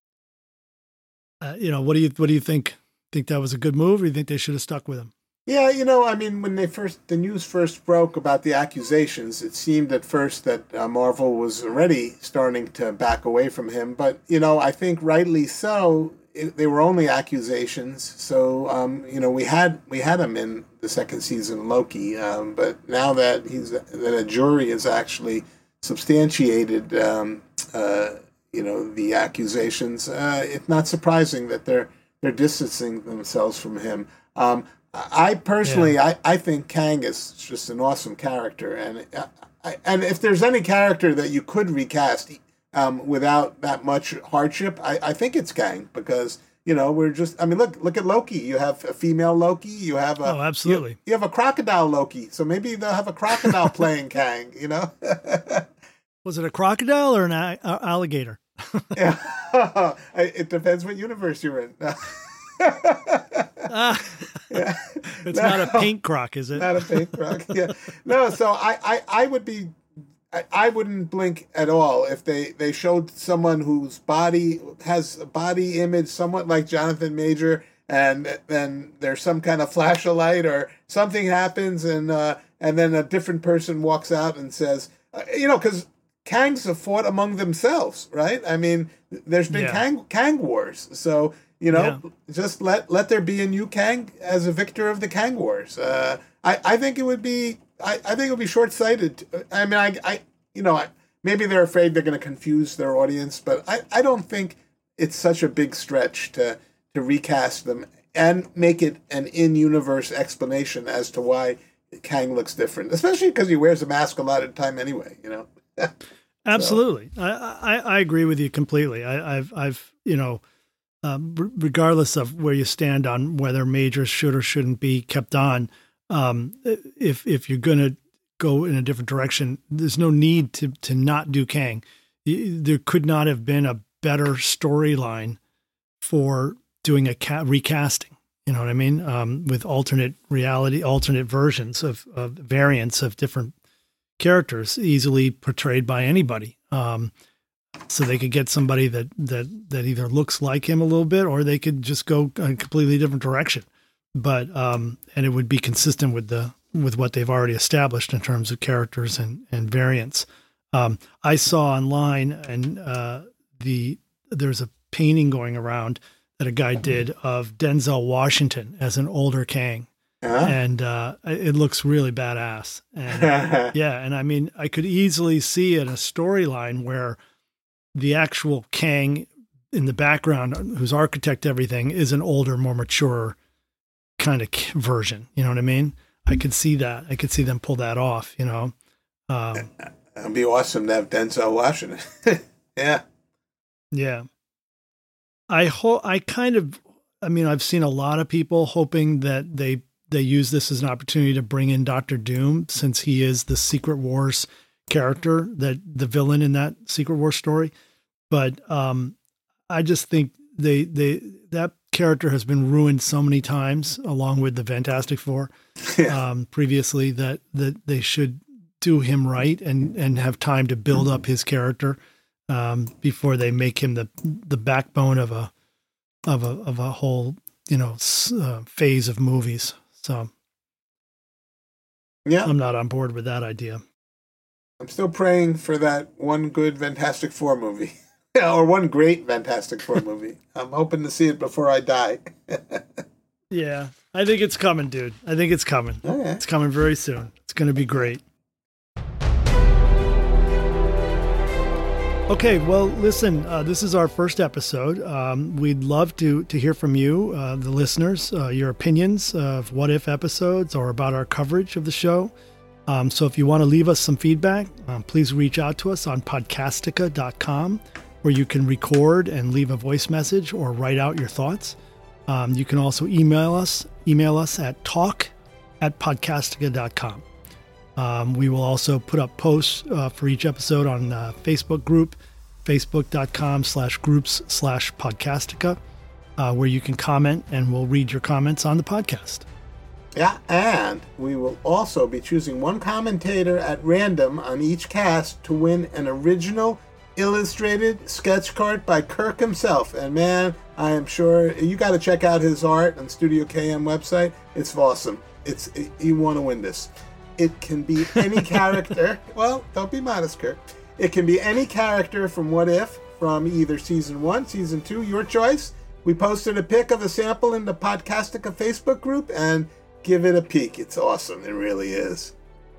Speaker 4: Uh, you know, what do you what do you think? Think that was a good move, or do you think they should have stuck with him?
Speaker 5: Yeah, you know, I mean, when they first the news first broke about the accusations, it seemed at first that uh, Marvel was already starting to back away from him. But you know, I think rightly so. It, they were only accusations, so um, you know, we had we had him in the second season of Loki. Um, but now that he's that a jury has actually substantiated, um, uh, you know, the accusations, uh, it's not surprising that they're they're distancing themselves from him. Um, I personally, yeah. I, I think Kang is just an awesome character, and I, and if there's any character that you could recast um, without that much hardship, I, I think it's Kang, because you know we're just. I mean, look look at Loki. You have a female Loki. You have a
Speaker 4: oh, absolutely.
Speaker 5: You, you have a crocodile Loki. So maybe they'll have a crocodile playing Kang. You know.
Speaker 4: Was it a crocodile or an a- alligator?
Speaker 5: Yeah. It depends what universe you're in.
Speaker 4: uh, yeah. It's no, not a paint croc, is it?
Speaker 5: Not a paint croc. Yeah. No, so I, I, I would be, I, I wouldn't blink at all if they, they showed someone whose body has a body image somewhat like Jonathan Major, and then there's some kind of flash of light or something happens, and uh, and then a different person walks out and says, uh, you know, because Kangs have fought among themselves, right? I mean, there's been yeah. Kang, Kang wars, so. You know, yeah. just let, let there be a new Kang as a victor of the Kang Wars. Uh, I, I think it would be I, I think it would be short sighted. I mean, I, I you know I, maybe they're afraid they're going to confuse their audience, but I, I don't think it's such a big stretch to to recast them and make it an in universe explanation as to why Kang looks different, especially because he wears a mask a lot of the time anyway. You know.
Speaker 4: Absolutely, so. I, I I agree with you completely. I, I've I've you know. Um, regardless of where you stand on whether Major should or shouldn't be kept on, um, if if you're going to go in a different direction, there's no need to to not do Kang. There could not have been a better storyline for doing a ca- recasting. You know what I mean? Um, with alternate reality, alternate versions of, of variants of different characters, easily portrayed by anybody. Um, So they could get somebody that, that, that either looks like him a little bit, or they could just go a completely different direction. But um, and it would be consistent with the with what they've already established in terms of characters and and variants. Um, I saw online, and uh, the there's a painting going around that a guy did of Denzel Washington as an older Kang. Uh-huh. And uh, it looks really badass. And yeah, and I mean, I could easily see in a storyline where the actual Kang in the background, who's architect everything, is an older, more mature kind of version. You know what I mean? I could see that. I could see them pull that off, you know? Um,
Speaker 5: It'd be awesome to have Denzel Washington. Yeah.
Speaker 4: Yeah. I hope, I kind of, I mean, I've seen a lot of people hoping that they, they use this as an opportunity to bring in Doctor Doom, since he is the Secret Wars character, that the villain in that Secret Wars story. But um, I just think they they that character has been ruined so many times, along with the Fantastic Four yeah. um, previously, that that they should do him right and and have time to build up his character um, before they make him the the backbone of a of a of a whole you know uh, phase of movies. So
Speaker 5: yeah,
Speaker 4: I'm not on board with that idea.
Speaker 5: I'm still praying for that one good Fantastic Four movie. Or one great Fantastic Four movie. I'm hoping to see it before I die.
Speaker 4: Yeah, I think it's coming, dude. I think it's coming.
Speaker 5: Okay.
Speaker 4: It's coming very soon. It's going to be great. Okay, well, listen, uh, this is our first episode. Um, we'd love to to hear from you, uh, the listeners, uh, your opinions of what if episodes or about our coverage of the show. Um, so if you want to leave us some feedback, um, please reach out to us on podcastica dot com, where you can record and leave a voice message or write out your thoughts. Um, you can also email us, email us at talk at podcastica dot com. Um, we will also put up posts uh, for each episode on the Facebook group, facebook.com slash groups slash podcastica, uh, where you can comment and we'll read your comments on the podcast.
Speaker 5: Yeah, and we will also be choosing one commentator at random on each cast to win an original illustrated sketch card by Kirk himself. And man, I am sure you got to check out his art on Studio K M website. It's awesome. It's it, you want to win this. It can be any character. Well, don't be modest, Kirk. It can be any character from What If, from either season one, season two, your choice. We posted a pic of a sample in the Podcastica Facebook group, and give it a peek. It's awesome. It really is.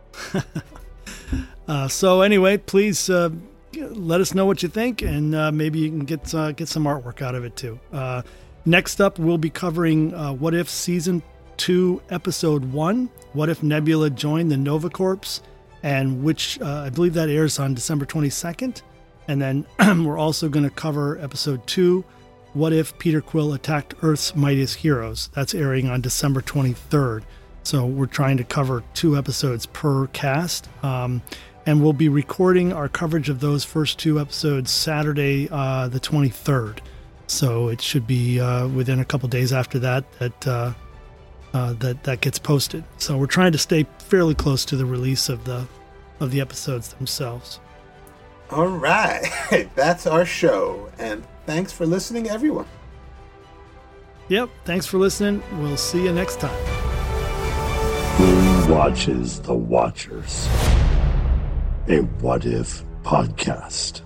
Speaker 4: uh, so anyway, please uh, let us know what you think, and uh, maybe you can get uh, get some artwork out of it too. Uh, Next up, we'll be covering uh, What If Season two, Episode one, What If Nebula Joined the Nova Corps, and which uh, I believe that airs on December twenty-second. And then we're also going to cover Episode two, What If Peter Quill Attacked Earth's Mightiest Heroes. That's airing on December twenty-third. So we're trying to cover two episodes per cast. Um, and we'll be recording our coverage of those first two episodes Saturday, uh, the twenty-third. So it should be uh, within a couple days after that that, uh, uh, that that gets posted. So we're trying to stay fairly close to the release of the of the episodes themselves.
Speaker 5: All right. That's our show. And thanks for listening, everyone.
Speaker 4: Yep. Thanks for listening. We'll see you next time.
Speaker 3: Who watches the Watchers? A What If podcast.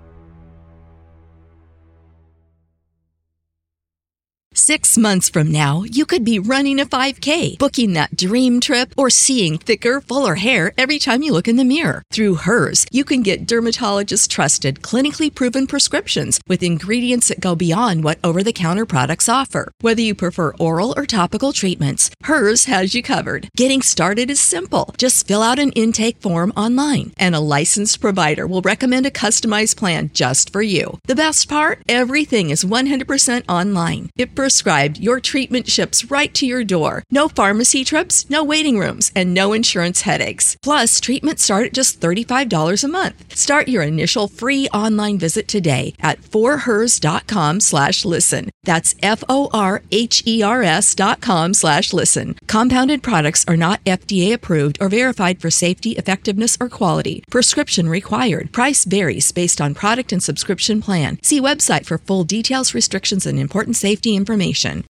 Speaker 1: Six months from now, you could be running a five K, booking that dream trip, or seeing thicker, fuller hair every time you look in the mirror. Through Hers, you can get dermatologist-trusted, clinically proven prescriptions with ingredients that go beyond what over-the-counter products offer. Whether you prefer oral or topical treatments, Hers has you covered. Getting started is simple. Just fill out an intake form online, and a licensed provider will recommend a customized plan just for you. The best part? Everything is one hundred percent online. It prescribed, your treatment ships right to your door. No pharmacy trips, no waiting rooms, and no insurance headaches. Plus, treatments start at just thirty-five dollars a month. Start your initial free online visit today at forhers.com slash listen. That's F-O-R-H-E-R-S dot com slash listen. Compounded products are not F D A approved or verified for safety, effectiveness, or quality. Prescription required. Price varies based on product and subscription plan. See website for full details, restrictions, and important safety information.